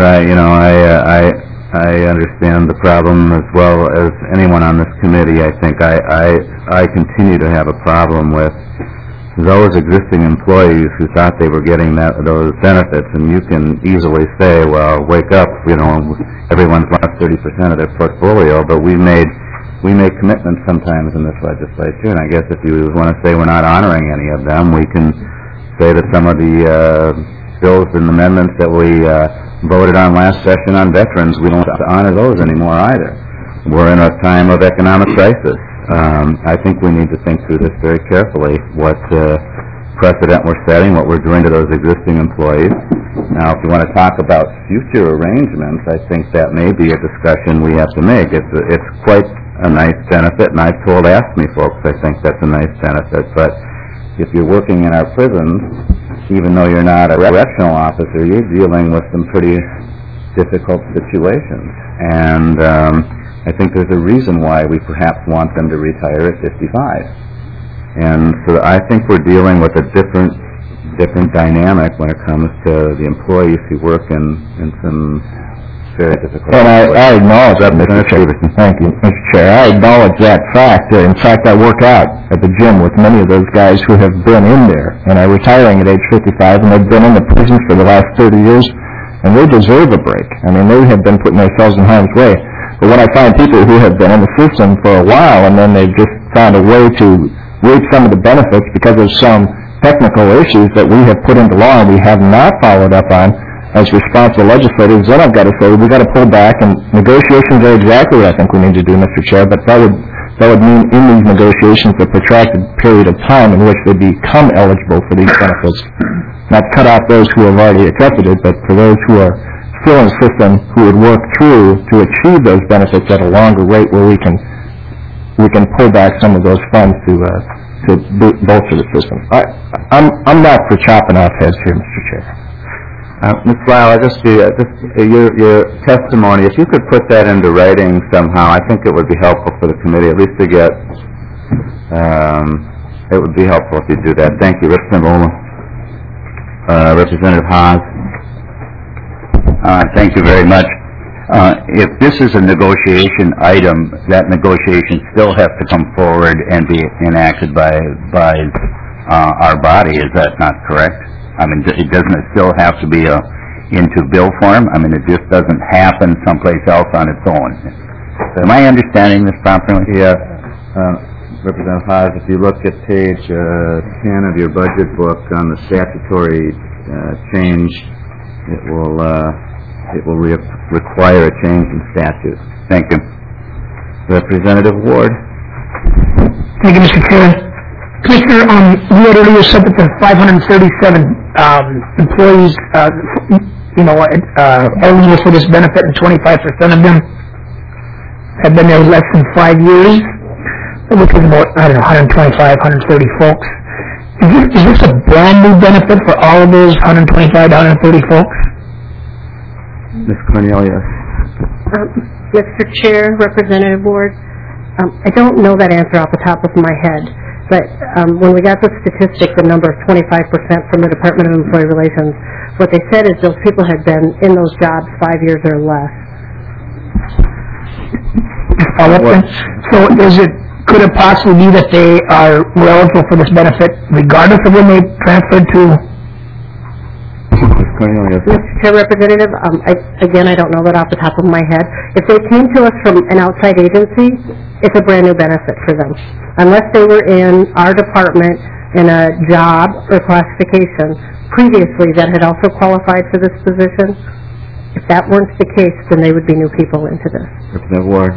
I understand the problem as well as anyone on this committee. I think I continue to have a problem with those existing employees who thought they were getting those benefits, and you can easily say, well, wake up, you know, everyone's lost 30% of their portfolio, but we made commitments sometimes in this legislature, and I guess if you want to say we're not honoring any of them, we can say that some of the bills and amendments that we voted on last session on veterans, we don't have to honor those anymore either. We're in a time of economic crisis. I think we need to think through this very carefully, what precedent we're setting, what we're doing to those existing employees. Now, if you want to talk about future arrangements, I think that may be a discussion we have to make. It's quite a nice benefit, and I've told AFSCME folks I think that's a nice benefit, but if you're working in our prisons, even though you're not a correctional officer, you're dealing with some pretty difficult situations. And I think there's a reason why we perhaps want them to retire at 55. And so I think we're dealing with a different dynamic when it comes to the employees who work in some very difficult And I acknowledge that, Mr. Severson. Thank you, Mr. Chair. I acknowledge that fact. In fact, I work out at the gym with many of those guys who have been in there and are retiring at age 55, and they've been in the prison for the last 30 years, and they deserve a break. I mean, they have been putting themselves in harm's way. But when I find people who have been in the system for a while and then they've just found a way to reap some of the benefits because of some technical issues that we have put into law and we have not followed up on as responsible legislators, then I've got to say we've got to pull back, and negotiations are exactly what I think we need to do, Mr. Chair, but that would mean in these negotiations a protracted period of time in which they become eligible for these benefits. Not cut off those who have already accepted it, but for those who are still in the system who would work through to achieve those benefits at a longer rate where we can pull back some of those funds to bolster the system. I'm not for chopping off heads here, Mr. Chair. Ms. Lyle, your testimony, if you could put that into writing somehow, I think it would be helpful for the committee, at least to get, it would be helpful if you do that. Thank you. Representative Olin. Representative Haas. Thank you very much. If this is a negotiation item, that negotiation still has to come forward and be enacted by our body. Is that not correct? I mean, doesn't it still have to be into bill form? I mean, it just doesn't happen someplace else on its own. Am I understanding this properly? Yeah. Representative Haas, if you look at page 10 of your budget book on the statutory change, it will require a change in statute. Thank you. Representative Ward. Thank you, Mr. Chair. Commissioner, you had earlier said that the 537 employees, eligible for this benefit, and 25% of them have been there less than 5 years, which is about, 125, 130 folks. Is this a brand new benefit for all of those 125 to 130 folks? Ms. Cornelius. Mr. Chair, Representative Ward, I don't know that answer off the top of my head, but when we got the statistic, the number of 25% from the Department of Employee Relations, what they said is those people had been in those jobs 5 years or less. So could it possibly be that they are eligible for this benefit regardless of when they transferred to? Mr. Chair, Representative, I don't know that off the top of my head. If they came to us from an outside agency, it's a brand new benefit for them. Unless they were in our department in a job or classification previously that had also qualified for this position, if that weren't the case, then they would be new people into this. Representative Ward.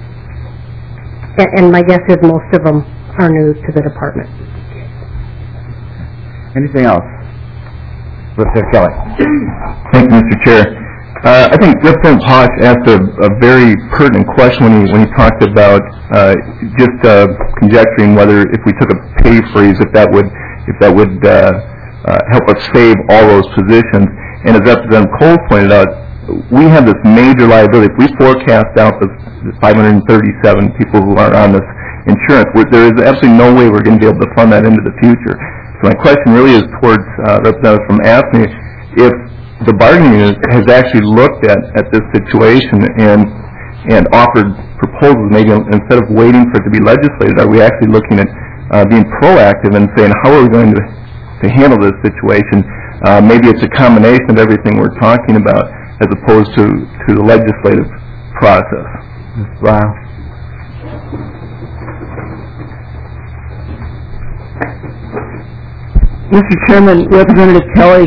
And my guess is most of them are new to the department. Anything else? Representative Kelly. Thank you, Mr. Chair. I think Representative Hosh asked a very pertinent question when he talked about just conjecturing whether if we took a pay freeze, if that would help us save all those positions. And as Representative Cole pointed out, we have this major liability. If we forecast out the 537 people who are on this insurance, there is absolutely no way we're going to be able to fund that into the future. So my question really is towards Representative from AFSCME, if the bargaining unit has actually looked at this situation and offered proposals, maybe instead of waiting for it to be legislated, are we actually looking at being proactive and saying how are we going to handle this situation? Maybe it's a combination of everything we're talking about as opposed to the legislative process. Wow. Mr. Chairman, Representative Kelly,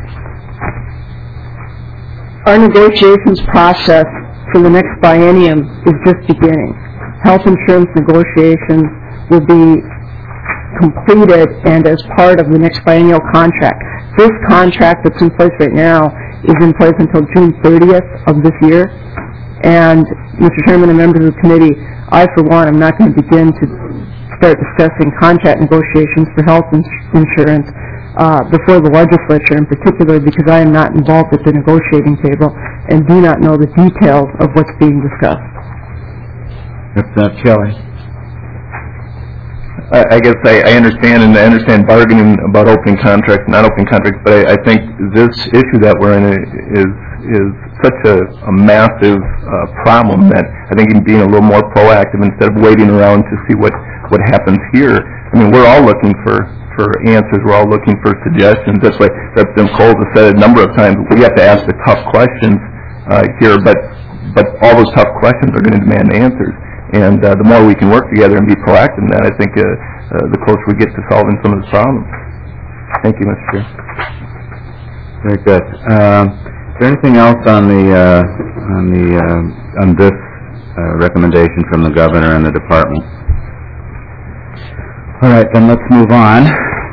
our negotiations process for the next biennium is just beginning. Health insurance negotiations will be completed and as part of the next biennial contract. This contract that's in place right now is in place until June 30th of this year. And, Mr. Chairman and members of the committee, I, for one, am not going to begin to start discussing contract negotiations for health insurance before the legislature in particular, because I am not involved at the negotiating table and do not know the details of what's being discussed. Representative Kelly. I guess I understand, and I understand bargaining about opening contracts, not opening contracts, but I think this issue that we're in is such a massive problem that I think being a little more proactive instead of waiting around to see what happens here. I mean, we're all looking for answers. We're all looking for suggestions. That's why Representative Cole has said a number of times we have to ask the tough questions here, but all those tough questions are going to demand answers. And the more we can work together and be proactive in that, I think the closer we get to solving some of the problems. Thank you, Mr. Chair. Very good. Is there anything else on this recommendation from the governor and the department? All right, then let's move on.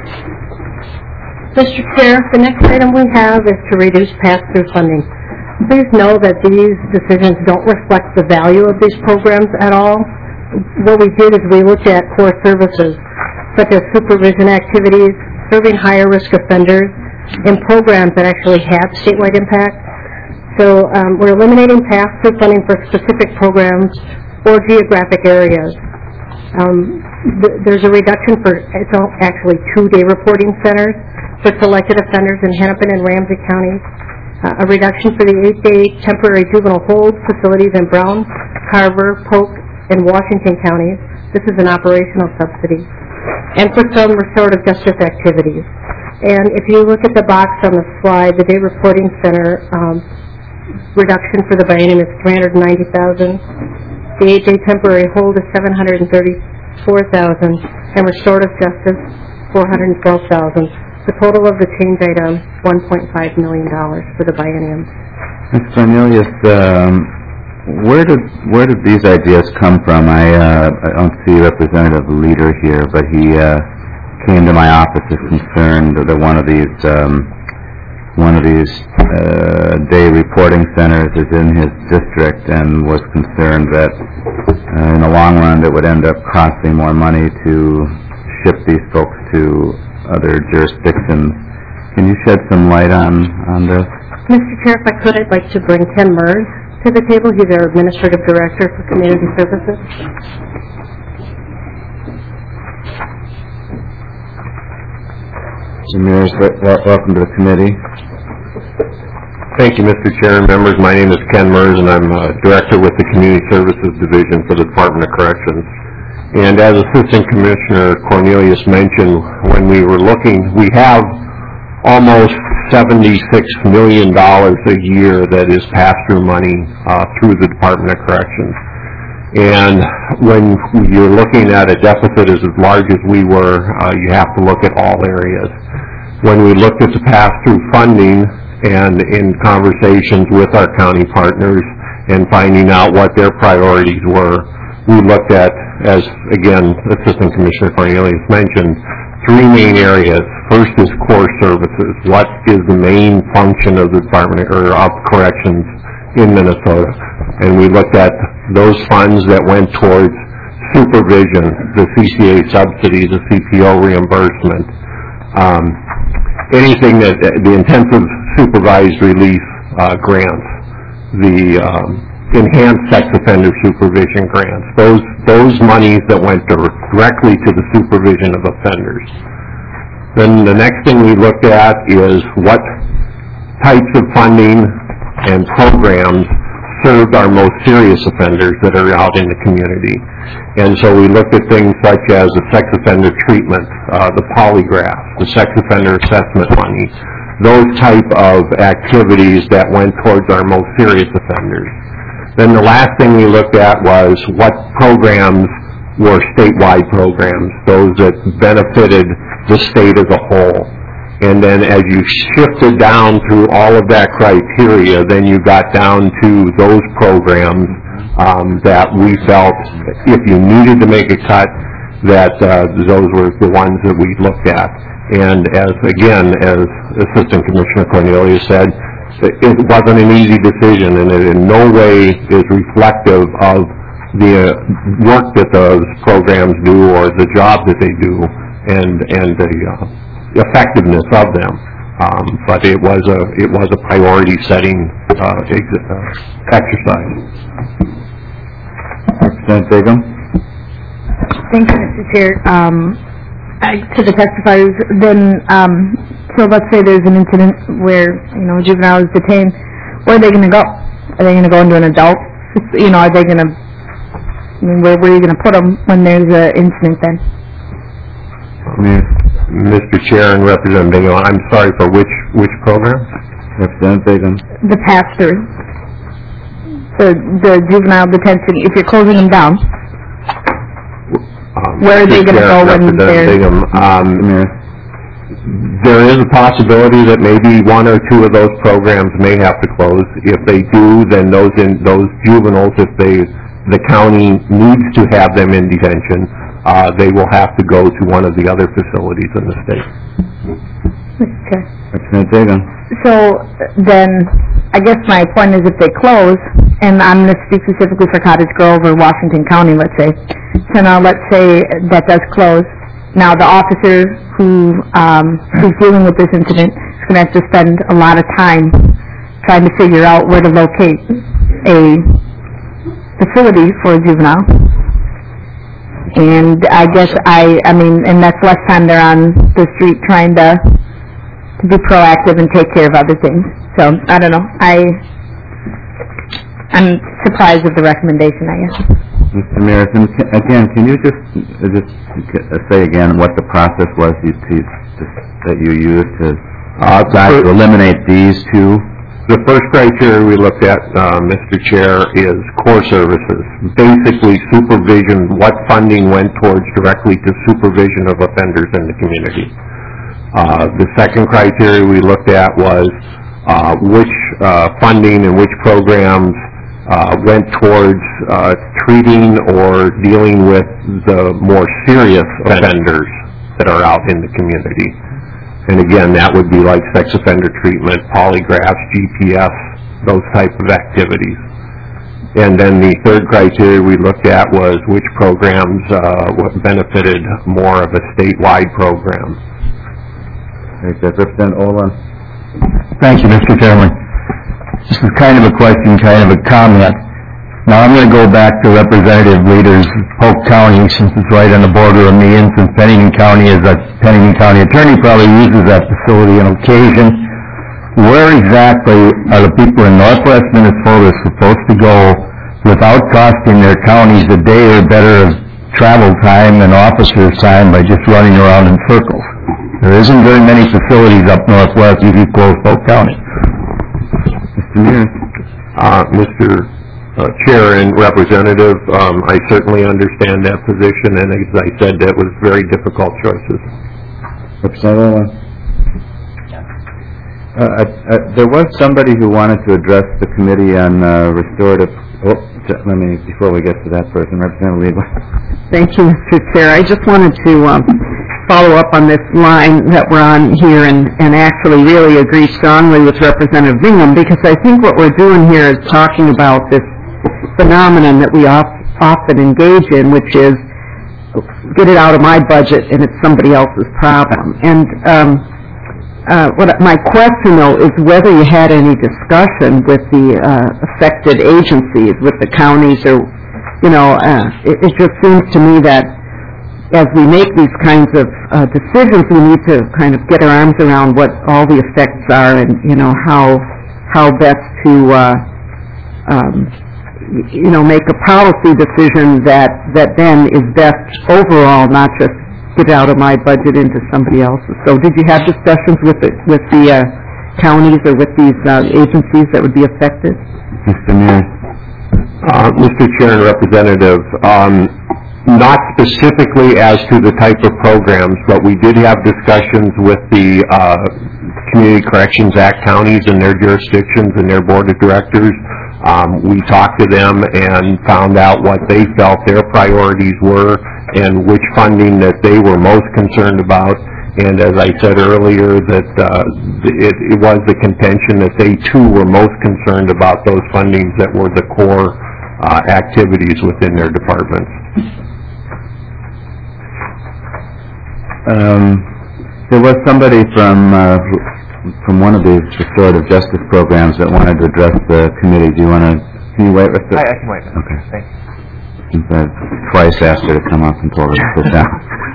Mr. Chair, the next item we have is to reduce pass-through funding. Please know that these decisions don't reflect the value of these programs at all. What we did is we looked at core services, such as supervision activities, serving higher risk offenders, and programs that actually have statewide impact. So we're eliminating pass-through funding for specific programs or geographic areas. There's a reduction for, it's actually 2-day reporting centers for selected offenders in Hennepin and Ramsey counties. A reduction for the 8-day temporary juvenile hold facilities in Brown, Carver, Polk, and Washington counties. This is an operational subsidy. And for some restorative justice activities. And if you look at the box on the slide, the day reporting center reduction for the biennium is $390,000. The 8-day temporary hold is $734,000, and restorative justice $412,000. The total of the change item, $1.5 million for the biennium. Ms. Cornelius, where did these ideas come from? I don't see Representative Leader here, but he came to my office as concerned that one of these day reporting centers is in his district, and was concerned that in the long run it would end up costing more money to ship these folks to other jurisdictions. Can you shed some light on this? Mr. Chair, if I could, I'd like to bring Ken Mers to the table. He's our Administrative Director for Community Services. Mr. Mears, welcome to the committee. Thank you, Mr. Chair and members. My name is Ken Mers, and I'm Director with the Community Services Division for the Department of Corrections. And as Assistant Commissioner Cornelius mentioned, when we were looking, we have almost $76 million a year that is pass-through money through the Department of Corrections. And when you're looking at a deficit as large as we were, you have to look at all areas. When we looked at the pass-through funding and in conversations with our county partners and finding out what their priorities were, we looked at, as again Assistant Commissioner Cornelius mentioned, three main areas. First is core services. What is the main function of the Department of Corrections in Minnesota? And we looked at those funds that went towards supervision, the CCA subsidy, the CPO reimbursement, anything that the intensive supervised release grants, the enhanced sex offender supervision grants, those monies that went directly to the supervision of offenders. Then the next thing we looked at is what types of funding and programs served our most serious offenders that are out in the community. And so we looked at things such as the sex offender treatment, the polygraph, the sex offender assessment money, those type of activities that went towards our most serious offenders. Then the last thing we looked at was what programs were statewide programs, those that benefited the state as a whole. And then as you shifted down through all of that criteria, then you got down to those programs that we felt if you needed to make a cut, that those were the ones that we looked at. And as Assistant Commissioner Cornelius said, it wasn't an easy decision, and it in no way is reflective of the work that those programs do or the job that they do and the effectiveness of them. But it was a priority setting exercise. Representative Begum? Thank you, Mr. Chair. To the testifiers, then, so let's say there's an incident where, a juvenile is detained. Where are they going to go? Are they going to go into an adult? Are they going to, where are you going to put them when there's an incident then? Mr. Chair and Representative Begum, I'm sorry, for which program? Representative Begum. The pass-through. The juvenile detention, if you're closing them down, where are they going to go when they're... There is a possibility that maybe one or two of those programs may have to close. If they do, then those juveniles, if the county needs to have them in detention, they will have to go to one of the other facilities in the state. Okay. Representative Begum. So then, I guess my point is if they close, and I'm going to speak specifically for Cottage Grove or Washington County, let's say. So now let's say that does close. Now the officer who's dealing with this incident is going to have to spend a lot of time trying to figure out where to locate a facility for a juvenile. And I guess and that's less time they're on the street trying to be proactive and take care of other things. So, I don't know. I'm surprised with the recommendation, I guess. Mr. Marison, again, can you just say again what the process was that you used to eliminate these two? The first criteria we looked at, Mr. Chair, is core services. Basically, supervision, what funding went towards directly to supervision of offenders in the community. The second criteria we looked at was which funding and which programs went towards treating or dealing with the more serious offenders that are out in the community. And again, that would be like sex offender treatment, polygraphs, GPS, those type of activities. And then the third criteria we looked at was which programs benefited more of a statewide program. Representative Ola. Thank you, Mr. Chairman. This is kind of a question, kind of a comment. Now I'm going to go back to Representative Leader's Polk County, since it's right on the border of me, and since Pennington County attorney probably uses that facility on occasion. Where exactly are the people in northwest Minnesota supposed to go without costing their counties a day or better of travel time and officers' time by just running around in circles? There isn't very many facilities up northwest if you close Polk County. Mr. Chair and Representative, I certainly understand that position, and as I said, that was very difficult choices. Representative Ola. There was somebody who wanted to address the committee on restorative... before we get to that person, Representative Liebler. Thank you, Mr. Chair. I just wanted to follow up on this line that we're on here and actually really agree strongly with Representative Bingham, because I think what we're doing here is talking about this phenomenon that we often engage in, which is get it out of my budget and it's somebody else's problem. And my question, though, is whether you had any discussion with the affected agencies, with the counties, or, it just seems to me that as we make these kinds of decisions, we need to kind of get our arms around what all the effects are and, how best to, make a policy decision that then is best overall, not just get out of my budget into somebody else's. So did you have discussions with the counties or with these agencies that would be affected? Mr. Mayor. Mr. Chair and Representative, not specifically as to the type of programs, but we did have discussions with the Community Corrections Act counties and their jurisdictions and their board of directors. We talked to them and found out what they felt their priorities were and which funding that they were most concerned about. And as I said earlier, that it was the contention that they too were most concerned about those fundings that were the core activities within their departments. There was somebody from one of these restorative justice programs that wanted to address the committee. Can you wait with it? I can wait. Okay. Thanks. Since I've twice asked her to come up and told her to sit down.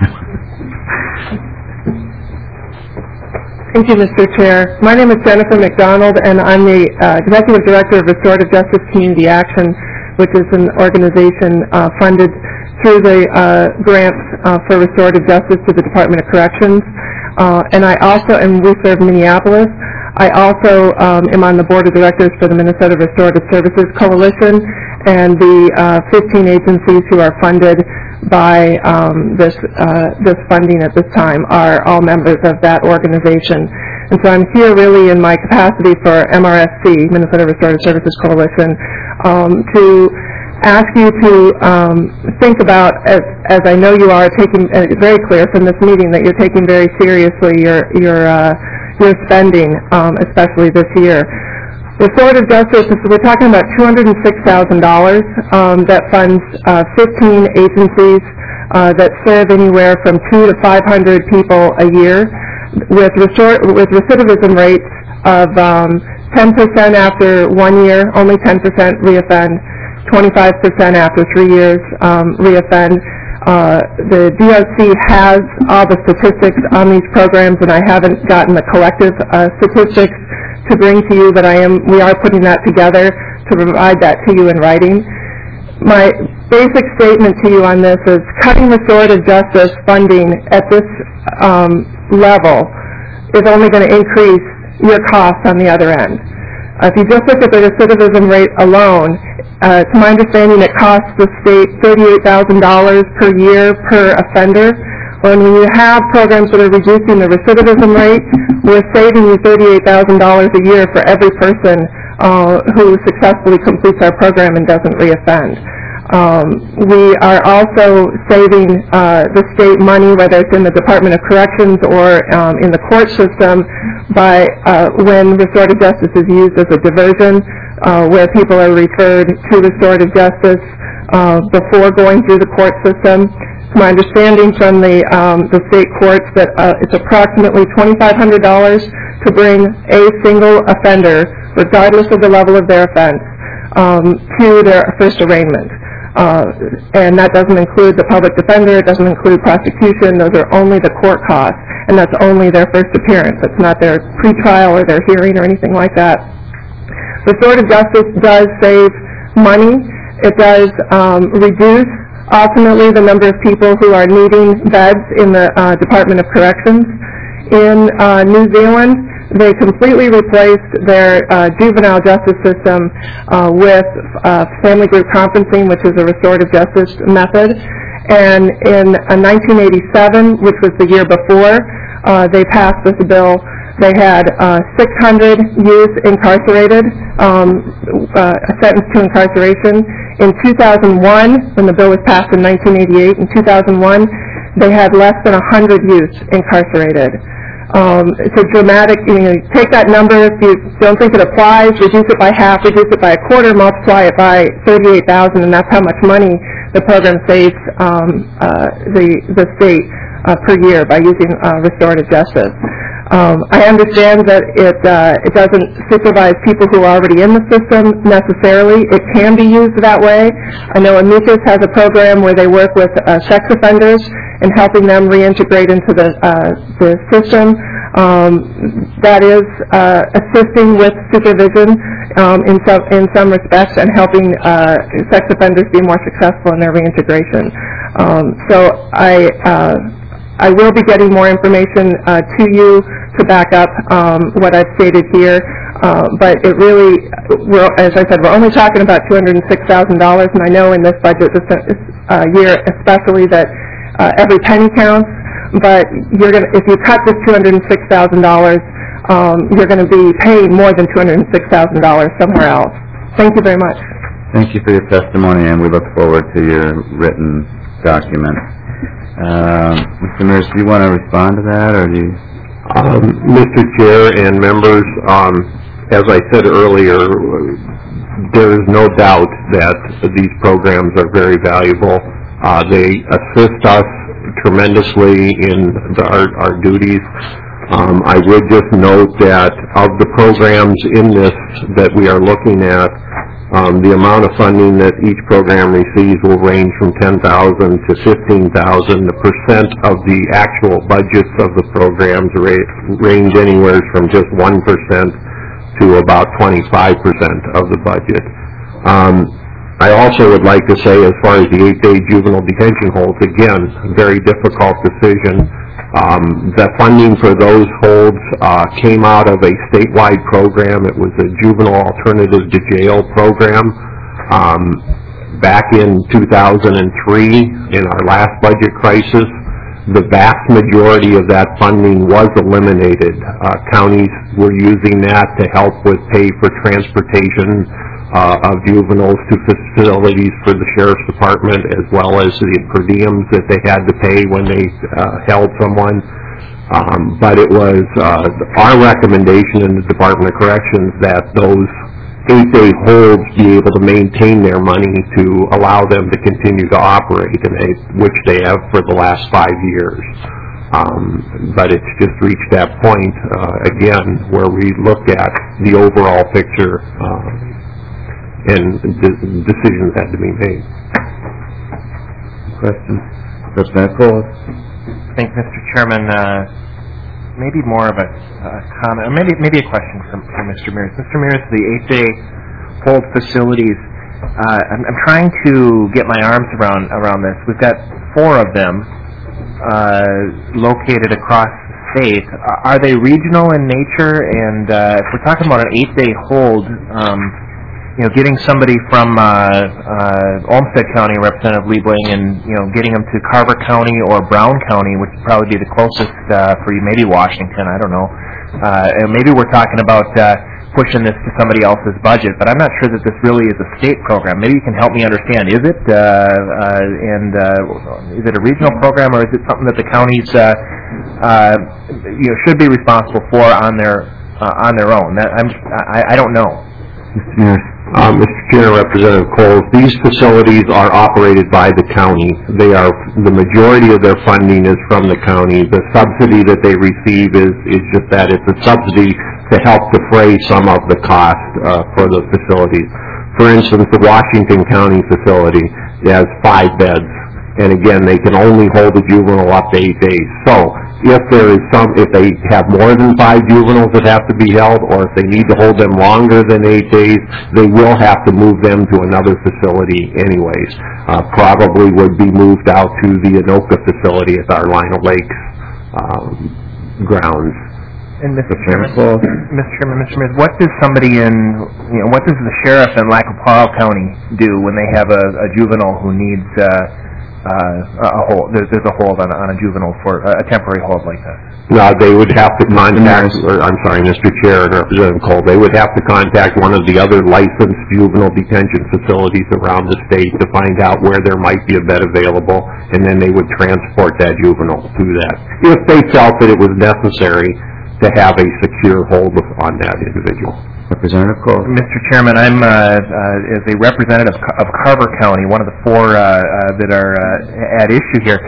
Thank you, Mr. Chair. My name is Jennifer McDonald, and I'm the Executive Director of Restorative Justice Community Action, which is an organization funded through the grants for restorative justice to the Department of Corrections. And we serve Minneapolis. I also am on the Board of Directors for the Minnesota Restorative Services Coalition, and the 15 agencies who are funded by this funding at this time are all members of that organization. And so I'm here really in my capacity for MRSC, Minnesota Restorative Services Coalition, to ask you to think about, as I know you are taking, it's very clear from this meeting that you're taking very seriously your spending, especially this year. Restorative justice, we're talking about $206,000 that funds 15 agencies that serve anywhere from 200 to 500 people a year, with recidivism rates of 10% after 1 year, only 10% reoffend, 25% after 3 years reoffend. The DRC has all the statistics on these programs, and I haven't gotten the collective statistics to bring to you, but we are putting that together to provide that to you in writing. My basic statement to you on this is cutting restorative justice funding at this level is only going to increase your costs on the other end. If you just look at the recidivism rate alone, to my understanding, it costs the state $38,000 per year per offender. When you have programs that are reducing the recidivism rate, we're saving you $38,000 a year for every person who successfully completes our program and doesn't reoffend. We are also saving the state money, whether it's in the Department of Corrections or in the court system, by when restorative justice is used as a diversion, where people are referred to restorative justice before going through the court system. It's my understanding from the state courts that it's approximately $2,500 to bring a single offender, regardless of the level of their offense, to their first arraignment. And that doesn't include the public defender, it doesn't include prosecution, those are only the court costs, and that's only their first appearance. It's not their pretrial or their hearing or anything like that. Restorative justice does save money. It does reduce, ultimately, the number of people who are needing beds in the Department of Corrections. In New Zealand, they completely replaced their juvenile justice system with family group conferencing, which is a restorative justice method. And in 1987, which was the year before, they passed this bill. They had 600 youth incarcerated, sentenced to incarceration. In 2001, when the bill was passed in 1988, in 2001, they had less than 100 youth incarcerated. It's a dramatic, take that number, if you don't think it applies, reduce it by half, reduce it by a quarter, multiply it by 38,000, and that's how much money the program saves the state per year by using restorative justice. I understand that it doesn't supervise people who are already in the system necessarily. It can be used that way. I know Amicus has a program where they work with sex offenders and helping them reintegrate into the system. That is assisting with supervision in some respects and helping sex offenders be more successful in their reintegration. So I will be getting more information to you to back up what I've stated here, but it really, as I said, we're only talking about $206,000, and I know in this budget this year especially that every penny counts, but if you cut this $206,000, you're going to be paying more than $206,000 somewhere else. Thank you very much. Thank you for your testimony, and we look forward to your written document. Mr. Mears, do you want to respond to that, or do you? Mr. Chair and members, as I said earlier, there is no doubt that these programs are very valuable. They assist us tremendously in our duties. I would just note that of the programs in this that we are looking at, the amount of funding that each program receives will range from $10,000 to $15,000. The percent of the actual budgets of the programs range anywhere from just 1% to about 25% of the budget. I also would like to say, as far as the 8-day juvenile detention holds, again, a very difficult decision. The funding for those holds came out of a statewide program. It was a juvenile alternative to jail program. Back in 2003, in our last budget crisis, the vast majority of that funding was eliminated. Counties were using that to help with pay for transportation of juveniles to facilities for the Sheriff's Department, as well as the per diems that they had to pay when they held someone. But it was our recommendation in the Department of Corrections that those 8-day holds be able to maintain their money to allow them to continue to operate, which they have for the last 5 years. But it's just reached that point, again, where we look at the overall picture and decisions had to be made. Questions? Representative Coles. Thank you, Mr. Chairman. Maybe more of a comment, or maybe a question for Mr. Mears. Mr. Mears, the 8-day hold facilities, I'm trying to get my arms around this. We've got 4 of them located across the state. Are they regional in nature? And if we're talking about an 8-day hold, getting somebody from Olmsted County, Representative Liebling, and getting them to Carver County or Brown County, which would probably be the closest for you, maybe Washington, I don't know. And maybe we're talking about pushing this to somebody else's budget, but I'm not sure that this really is a state program. Maybe you can help me understand. Is it, is it a regional program, or is it something that the counties should be responsible for on their own? I don't know. Mr. Mears. Mr. Chair, Representative Coles, these facilities are operated by the county. The majority of their funding is from the county. The subsidy that they receive is just that. It's a subsidy to help defray some of the cost for the facilities. For instance, the Washington County facility has 5 beds, and again, they can only hold a juvenile up to 8 days. So, if they have more than 5 juveniles that have to be held, or if they need to hold them longer than 8 days, they will have to move them to another facility anyways. Probably would be moved out to the Anoka facility at our Lino Lakes grounds. And Mr. Chairman, what does somebody what does the sheriff in Lackawanna County do when they have a juvenile who needs a hold. There's a hold on a juvenile for a temporary hold like that. No, they would have to contact, I'm sorry, Mr. Chair and Representative Cole, they would have to contact one of the other licensed juvenile detention facilities around the state to find out where there might be a bed available, and then they would transport that juvenile to that, if they felt that it was necessary to have a secure hold on that individual. Representative Cole. Mr. Chairman, I'm as a representative of Carver County, one of the four that are at issue here.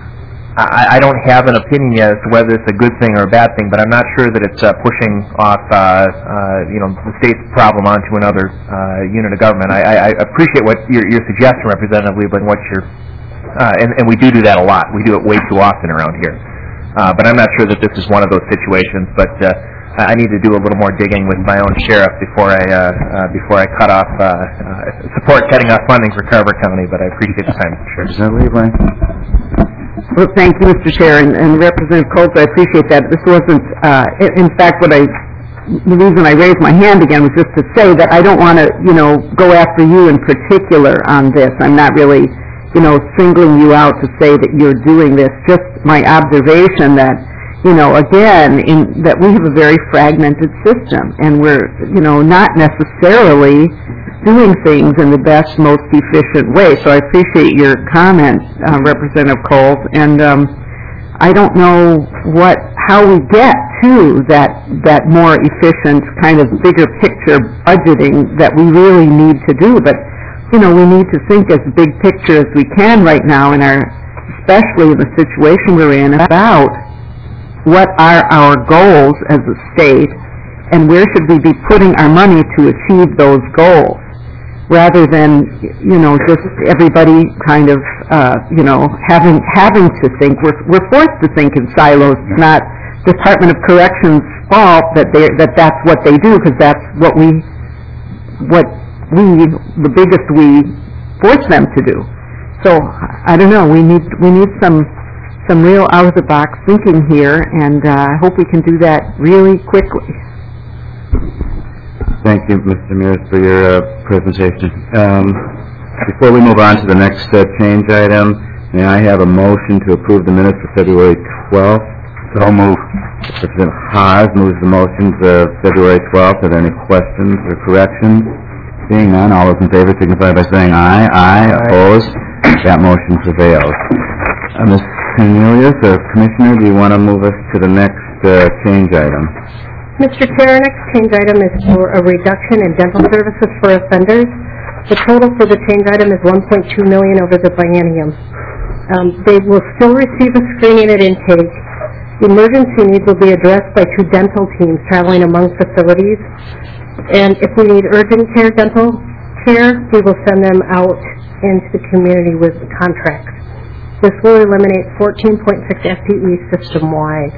I don't have an opinion yet as to whether it's a good thing or a bad thing, but I'm not sure that it's pushing off, the state's problem onto another unit of government. I appreciate what your suggestion, Representative Liebling, what you're, and we do that a lot. We do it way too often around here. But I'm not sure that this is one of those situations. But I need to do a little more digging with my own sheriff before I cut off support cutting off funding for Carver County. But I appreciate the time, Mr. Chair. Representative Liebling. Well, thank you, Mr. Chair, and Representative Coates, I appreciate that. This wasn't, in fact, the reason I raised my hand again was just to say that I don't want to, go after you in particular on this. I'm not really, singling you out to say that you're doing this. Just my observation that, again, that we have a very fragmented system, and we're, not necessarily doing things in the best, most efficient way. So I appreciate your comment, Representative Coles, and I don't know how we get to that more efficient kind of bigger picture budgeting that we really need to do. But we need to think as big picture as we can right now, especially in the situation we're in, about what are our goals as a state, and where should we be putting our money to achieve those goals, rather than, just everybody kind of, having to think. We're forced to think in silos. It's not Department of Corrections' fault that that's what they do, because that's what the biggest we force them to do. So, I don't know, we need some real out-of-the-box thinking here, and I hope we can do that really quickly. Thank you, Mr. Mears, for your presentation. Before we move on to the next change item, may I have a motion to approve the minutes for February 12th? So moved. Representative Haas moves the motion to February 12th. Are there any questions or corrections? Seeing none, all those in favor signify by saying aye. Aye. Opposed? That motion prevails. Ms. Cornelius, Commissioner, do you want to move us to the next change item? Mr. Chair, our next change item is for a reduction in dental services for offenders. The total for the change item is $1.2 million over the biennium. They will still receive a screening at intake. Emergency needs will be addressed by 2 dental teams traveling among facilities. And if we need urgent care dental care, we will send them out into the community with contracts. This will eliminate 14.6 FTE system-wide.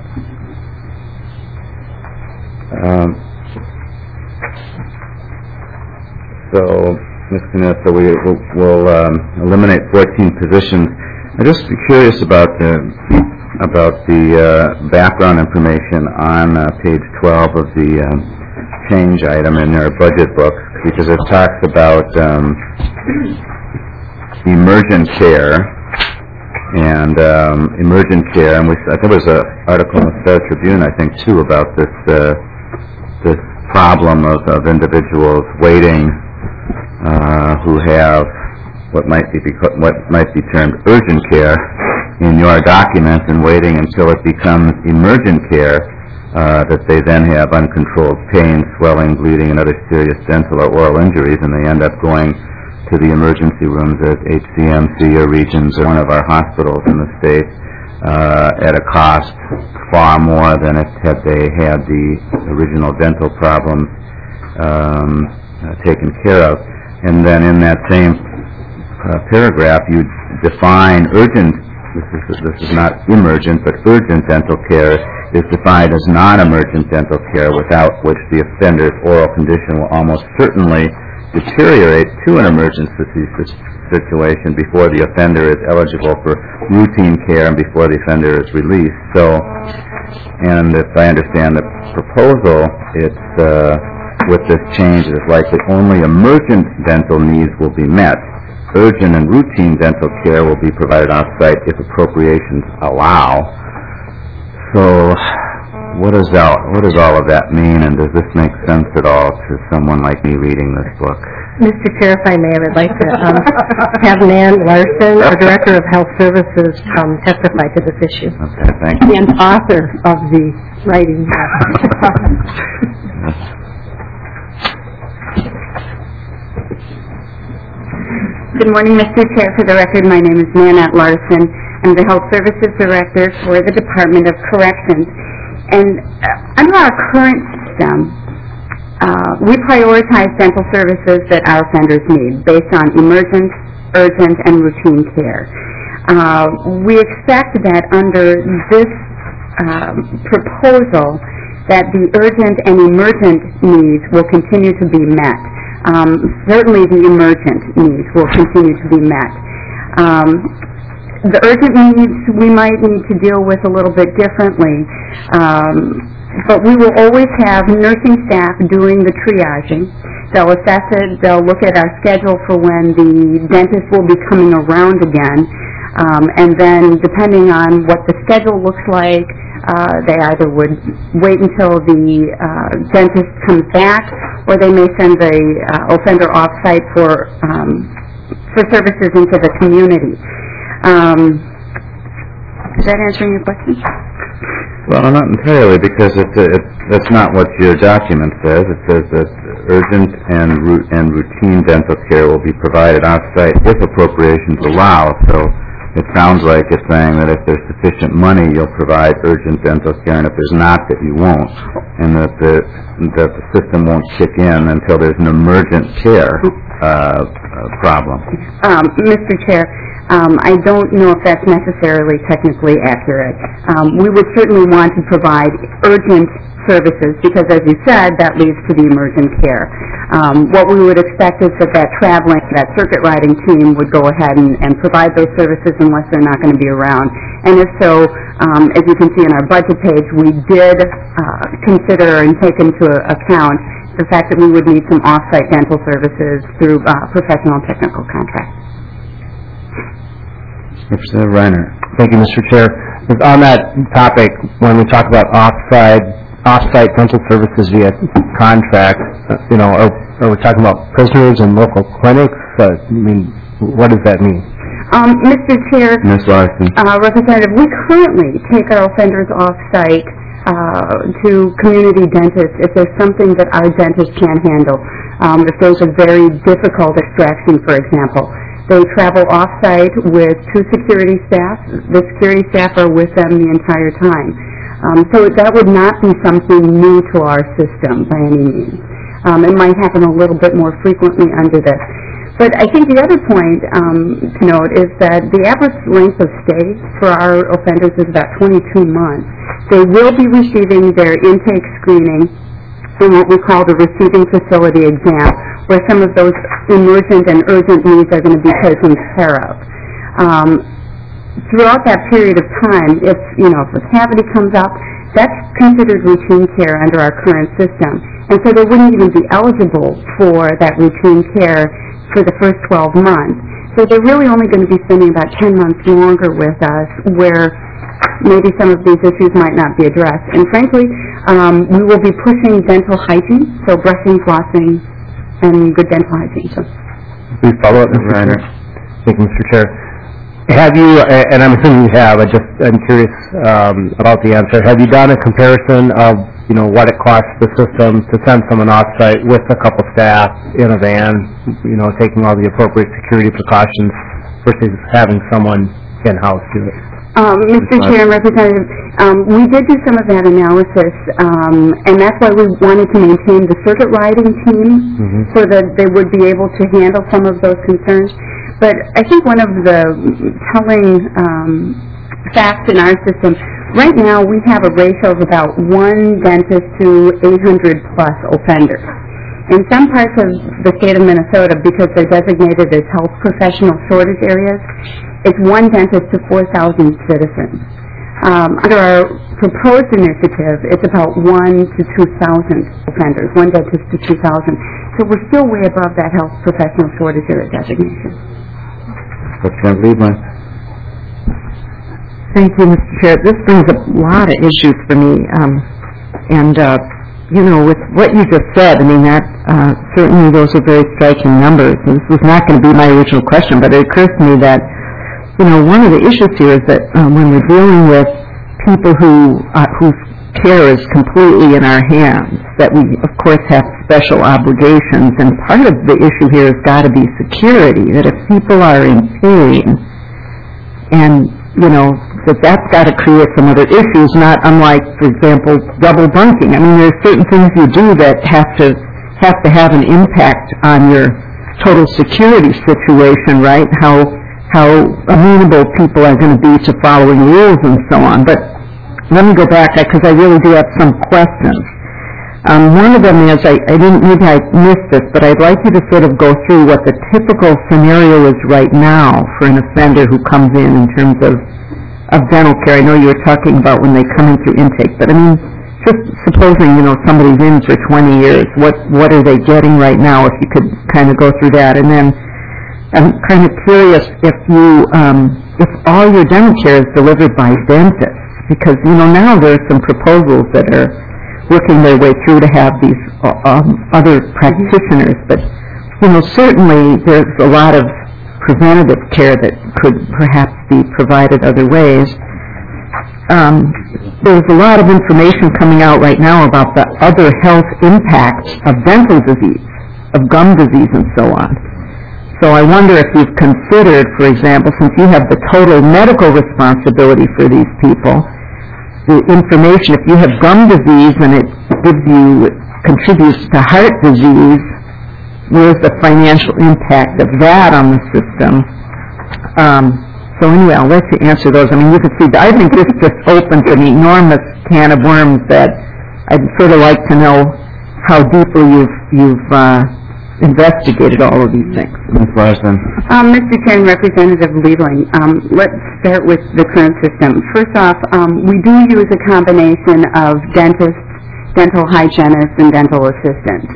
So, Ms. Canessa, we will eliminate 14 positions. I'm just curious about the background information on page 12 of the change item in our budget book, because it talks about emergent care, and I think there was an article in the Star Tribune, I think, too, about this problem of individuals waiting who have what might be termed urgent care in your documents, and waiting until it becomes emergent care, that they then have uncontrolled pain, swelling, bleeding, and other serious dental or oral injuries, and they end up going to the emergency rooms at HCMC or Regions or one of our hospitals in the state at a cost far more than had they had the original dental problems taken care of. And then in that same paragraph, you define urgent. This is not emergent, but urgent dental care is defined as non-emergent dental care, without which the offender's oral condition will almost certainly deteriorate to an emergency situation before the offender is eligible for routine care and before the offender is released. So, and if I understand the proposal, it's with this change, it's likely only emergent dental needs will be met. urgent and routine dental care will be provided off-site if appropriations allow. So what does all of that mean, and does this make sense at all to someone like me reading this book? Mr. Chair, if I may, I would like to have Nan Larson, our Director of Health Services, testify to this issue. Okay, thank you. And author of the writing. Good morning, Mr. Chair. For the record, my name is Nanette Larson. I'm the Health Services Director for the Department of Corrections. And under our current system, we prioritize dental services that our offenders need based on emergent, urgent, and routine care. We expect that under this proposal that the urgent and emergent needs will continue to be met. Certainly the emergent needs will continue to be met. The urgent needs we might need to deal with a little bit differently. But we will always have nursing staff doing the triaging. They'll assess it. They'll look at our schedule for when the dentist will be coming around again. And then depending on what the schedule looks like, they either would wait until the dentist comes back, or they may send the offender off-site for services into the community. Is that answering your question? Well, not entirely, because that's not what your document says. It says that urgent and routine dental care will be provided off-site if appropriations allow. So it sounds like it's saying that if there's sufficient money, you'll provide urgent dental care, and if there's not, that you won't, and that the system won't kick in until there's an emergent care problem. Mr. Chair, I don't know if that's necessarily technically accurate. We would certainly want to provide urgent services because, as you said, that leads to the emergent care. What we would expect is that circuit riding team would go ahead and provide those services unless they're not going to be around. And if so, as you can see in our budget page, we did consider and take into account the fact that we would need some off-site dental services through professional and technical contracts. Representative Reiner. Thank you, Mr. Chair. On that topic, when we talk about off-site dental services via contract, are we talking about prisoners and local clinics? What does that mean? Mr. Chair, Ms. Larson. Representative, we currently take our offenders off-site to community dentists if there's something that our dentist can't handle. If there's a very difficult extraction, for example. They travel off-site with 2 security staff. The security staff are with them the entire time. So that would not be something new to our system by any means. It might happen a little bit more frequently under this. But I think the other point to note is that the average length of stay for our offenders is about 22 months. They will be receiving their intake screening in what we call the receiving facility exam, where some of those emergent and urgent needs are going to be taken care of. Throughout that period of time, if a cavity comes up, that's considered routine care under our current system. And so they wouldn't even be eligible for that routine care for the first 12 months. So they're really only going to be spending about 10 months longer with us, where maybe some of these issues might not be addressed. And frankly, we will be pushing dental hygiene, so brushing, flossing, and good dental hygiene. So. Please follow up, Mr. Reiner. Thank you, Mr. Chair. Have you, and I'm assuming you have, I'm curious about the answer, have you done a comparison of, what it costs the system to send someone off-site with a couple staff in a van, taking all the appropriate security precautions versus having someone in-house do it? Mr. Chair and Representative, we did do some of that analysis, and that's why we wanted to maintain the circuit riding team so that they would be able to handle some of those concerns. But I think one of the telling facts in our system, right now we have a ratio of about 1 dentist to 800-plus offenders. In some parts of the state of Minnesota, because they're designated as health professional shortage areas, it's 1 dentist to 4,000 citizens. Under our proposed initiative, it's about 1 to 2,000 offenders, 1 dentist to 2,000. So we're still way above that health professional shortage area designation. Representative Lieblein. Thank you, Mr. Chair. This brings up a lot of issues for me. With what you just said, I mean, that certainly those are very striking numbers. And this was not going to be my original question, but it occurs to me that, one of the issues here is that when we're dealing with people whose care is completely in our hands, that we, of course, have special obligations. And part of the issue here has got to be security, that if people are in pain and, that's got to create some other issues, not unlike, for example, double bunking. I mean, there's certain things you do that have to have an impact on your total security situation, right? How amenable people are going to be to following rules and so on. But let me go back, because I really do have some questions. One of them is, maybe I missed this, but I'd like you to sort of go through what the typical scenario is right now for an offender who comes in terms of dental care. I know you were talking about when they come in through intake, but I mean, just supposing, somebody's in for 20 years, what are they getting right now, if you could kind of go through that. And then I'm kind of curious if all your dental care is delivered by dentists, because, now there are some proposals that are working their way through to have these other practitioners, but, certainly there's a lot of preventative care that could perhaps be provided other ways. There's a lot of information coming out right now about the other health impacts of dental disease, of gum disease and so on. So I wonder if you've considered, for example, since you have the total medical responsibility for these people, the information, if you have gum disease and it contributes to heart disease, where's the financial impact of that on the system? So anyway, I'll let you answer those. I mean, you can see, I think this just opens an enormous can of worms that I'd sort of like to know how deeply you've investigated all of these things. Ms. Larson. Mr. Chair and Representative Lieblein, let's start with the current system. First off, we do use a combination of dentists, dental hygienists, and dental assistants.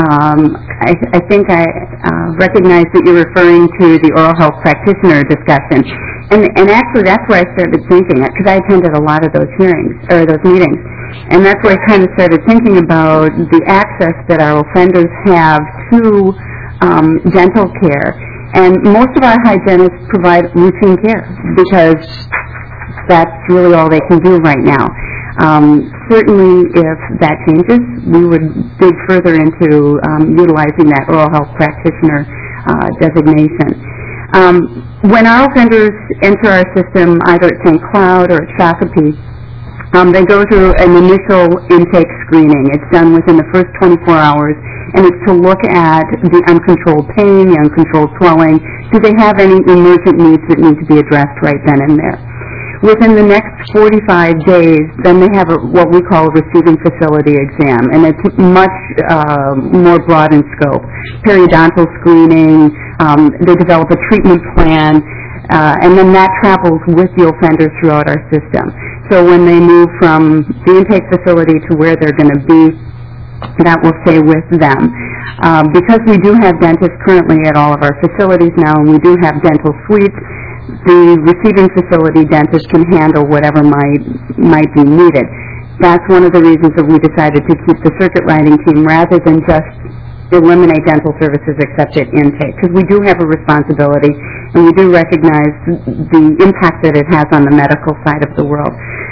I think I recognize that you're referring to the oral health practitioner discussion, and actually that's where I started thinking, because I attended a lot of those those meetings, and that's where I kind of started thinking about the access that our offenders have to dental care, and most of our hygienists provide routine care because that's really all they can do right now. Certainly, if that changes, we would dig further into utilizing that oral health practitioner designation. When our offenders enter our system, either at St. Cloud or at Shakopee, they go through an initial intake screening. It's done within the first 24 hours, and it's to look at the uncontrolled pain, the uncontrolled swelling. Do they have any emergent needs that need to be addressed right then and there? Within the next 45 days, then they have what we call a receiving facility exam, and it's much more broad in scope. Periodontal screening, they develop a treatment plan, and then that travels with the offenders throughout our system. So when they move from the intake facility to where they're going to be, that will stay with them. Because we do have dentists currently at all of our facilities now, and we do have dental suites, the receiving facility dentist can handle whatever might be needed. That's one of the reasons that we decided to keep the circuit riding team rather than just eliminate dental services except at intake, because we do have a responsibility and we do recognize the impact that it has on the medical side of the world.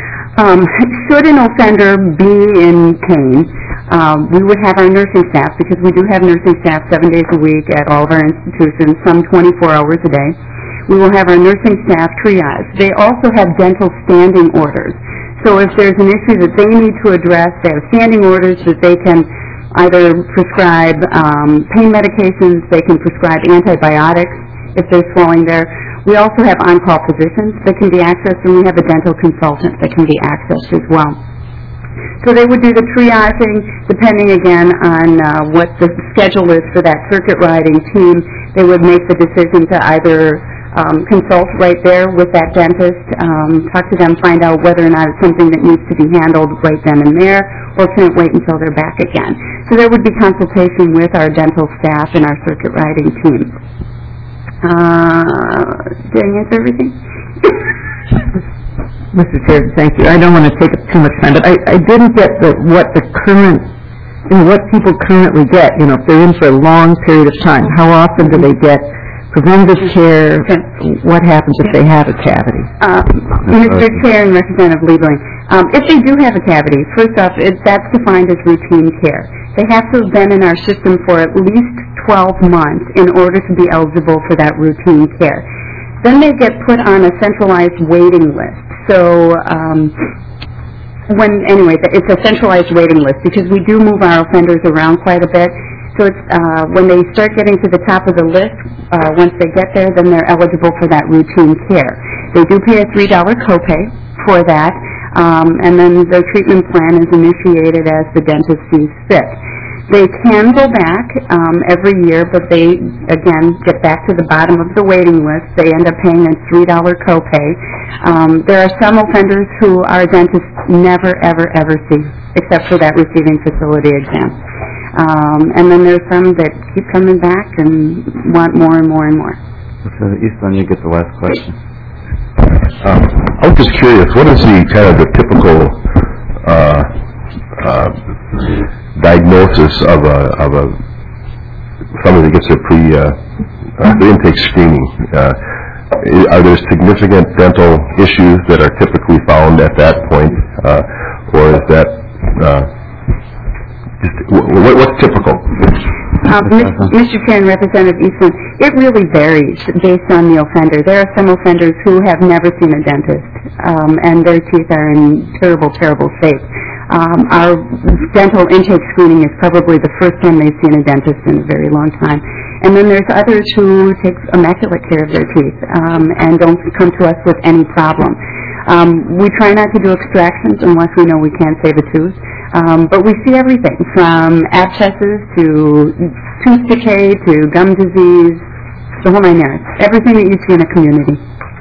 Should an offender be in pain, we would have our nursing staff, because we do have nursing staff 7 days a week at all of our institutions, some 24 hours a day. We will have our nursing staff triage. They also have dental standing orders. So if there's an issue that they need to address, they have standing orders that they can either prescribe pain medications, they can prescribe antibiotics if there's swelling there. We also have on-call physicians that can be accessed, and we have a dental consultant that can be accessed as well. So they would do the triaging depending, again, on what the schedule is for that circuit riding team. They would make the decision to either consult right there with that dentist, talk to them, find out whether or not it's something that needs to be handled right then and there, or can it wait until they're back again. So there would be consultation with our dental staff and our circuit riding team. Did I answer everything? Mr. Chair, thank you. I don't want to take up too much time, but I didn't get what people currently get, if they're in for a long period of time. How often do they get preventative care? What happens if they have a cavity? Mr. Chair and Representative Liebling, if they do have a cavity, first off, that's defined as routine care. They have to have been in our system for at least 12 months in order to be eligible for that routine care. Then they get put on a centralized waiting list. So, it's a centralized waiting list because we do move our offenders around quite a bit. So it's, when they start getting to the top of the list, once they get there, then they're eligible for that routine care. They do pay a $3 copay for that, and then the treatment plan is initiated as the dentist sees fit. They can go back every year, but they, again, get back to the bottom of the waiting list. They end up paying a $3 copay. There are some offenders who our dentists never, ever, ever see, except for that receiving facility exam. And then there's some that keep coming back and want more and more and more. So, Eastland, you get the last question. I was just curious, what is the kind of the typical diagnosis of somebody that gets the intake screening? Are there significant dental issues that are typically found at that point, or is that what's typical? Mr. Chair and Representative Eastland, it really varies based on the offender. There are some offenders who have never seen a dentist, and their teeth are in terrible, terrible shape. Our dental intake screening is probably the first time they've seen a dentist in a very long time. And then there's others who take immaculate care of their teeth and don't come to us with any problem. We try not to do extractions unless we know we can't save a tooth. But we see everything from abscesses to tooth decay to gum disease, the whole nine yards. Everything that you see in a community.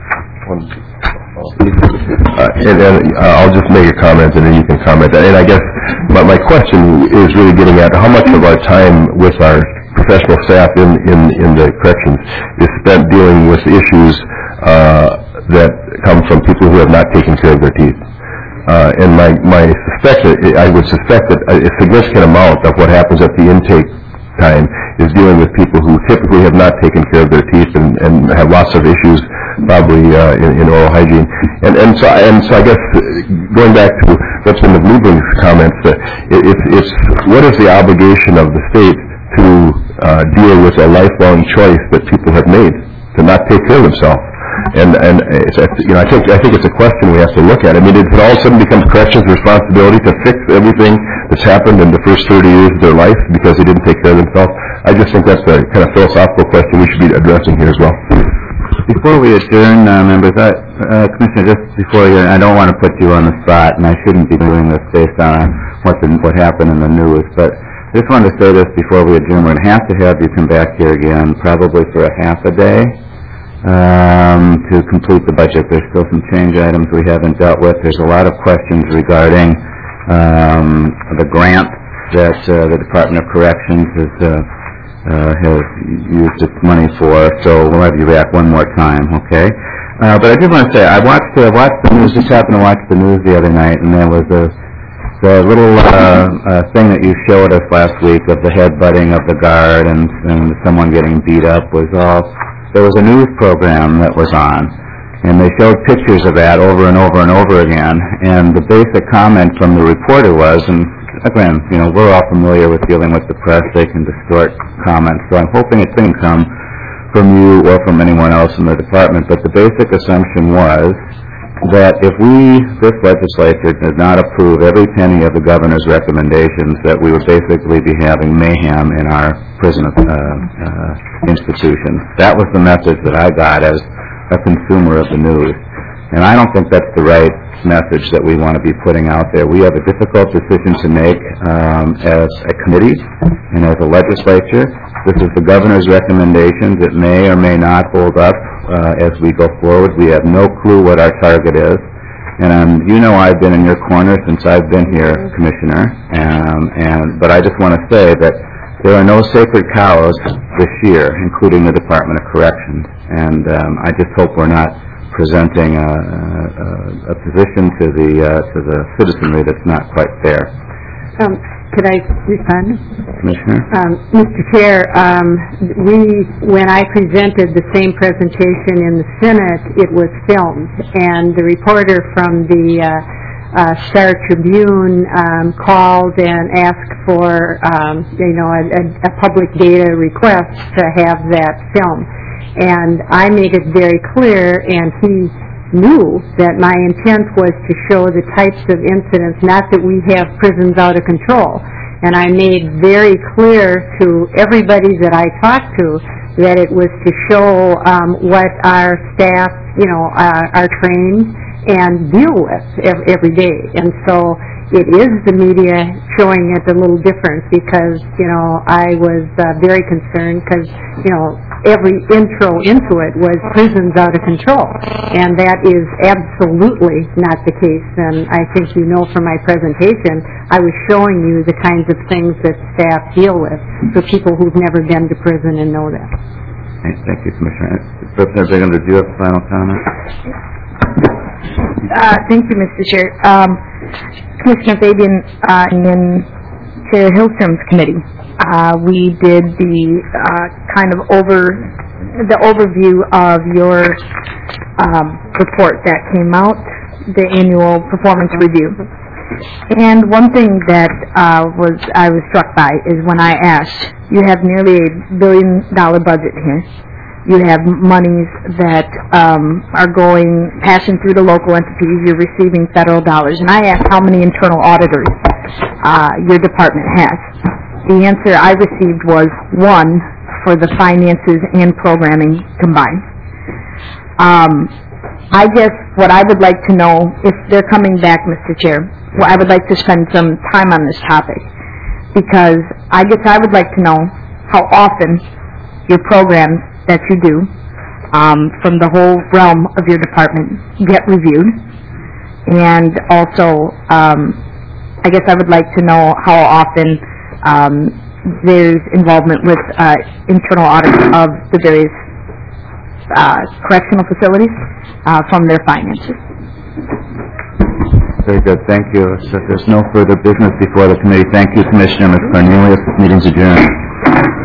I'll just make a comment and then you can comment. And I guess my question is really getting at how much of our time with our professional staff in the corrections is spent dealing with issues that come from people who have not taken care of their teeth. And I would suspect that a significant amount of what happens at the intake time is dealing with people who typically have not taken care of their teeth and have lots of issues probably in oral hygiene. And so I guess going back to Representative Liebling's comments, it's what is the obligation of the state to deal with a lifelong choice that people have made to not take care of themselves? And I think it's a question we have to look at. I mean, it all of a sudden becomes corrections' responsibility to fix everything that's happened in the first 30 years of their life because they didn't take care of themselves. I just think that's a kind of philosophical question we should be addressing here as well. Before we adjourn, members, Commissioner, just before you, I don't want to put you on the spot, and I shouldn't be doing this based on what happened in the news, but I just wanted to say this before we adjourn. We're going to have you come back here again, probably for a half a day, to complete the budget. There's still some change items we haven't dealt with. There's a lot of questions regarding the grant that the Department of Corrections has used its money for, so we'll have you back one more time, okay? But I just want to say, I watched the news, just happened to watch the news the other night, and there was the little thing that you showed us last week of the headbutting of the guard and someone getting beat up there was a news program that was on, and they showed pictures of that over and over and over again, and the basic comment from the reporter was, and again, we're all familiar with dealing with the press, they can distort comments, so I'm hoping it didn't come from you or from anyone else in the department, but the basic assumption was that if this legislature did not approve every penny of the governor's recommendations, that we would basically be having mayhem in our prison institutions. That was the message that I got as a consumer of the news. And I don't think that's the right message that we want to be putting out there. We have a difficult decision to make as a committee and as a legislature. This is the governor's recommendations. It may or may not hold up as we go forward. We have no clue what our target is. And I've been in your corner since I've been here, Commissioner. But I just want to say that There are no sacred cows this year, including the Department of Corrections, and I just hope we're not presenting a position to the citizenry that's not quite fair. Could I respond? Commissioner? Mr. Chair, when I presented the same presentation in the Senate, it was filmed, and the reporter from the Star Tribune called and asked for, a public data request to have that film. And I made it very clear, and he knew that my intent was to show the types of incidents, not that we have prisons out of control. And I made very clear to everybody that I talked to that it was to show what our staff, are trained and deal with every day. And so it is the media showing it a little different because, I was very concerned because, every intro into it was prisons out of control. And that is absolutely not the case. And I think from my presentation, I was showing you the kinds of things that staff deal with for people who've never been to prison and know that. Thank you, Commissioner. Representative Bigham, did you have a final comment? Thank you, Mr. Chair. Commissioner Fabian and Chair Hillstrom's committee, we did the overview of your report that came out, the annual performance review. And one thing that I was struck by is when I asked, you have nearly $1 billion budget here. You have monies that are passing through the local entities. You're receiving federal dollars. And I asked how many internal auditors your department has. The answer I received was 1 for the finances and programming combined. I guess what I would like to know, if they're coming back, Mr. Chair, I would like to spend some time on this topic because I guess I would like to know how often your programs that you do from the whole realm of your department get reviewed. And also, I guess I would like to know how often there's involvement with internal audit of the various correctional facilities from their finances. Very good. Thank you. If there's no further business before the committee, thank you, Commissioner. Ms. Cornelius, this meeting's adjourned.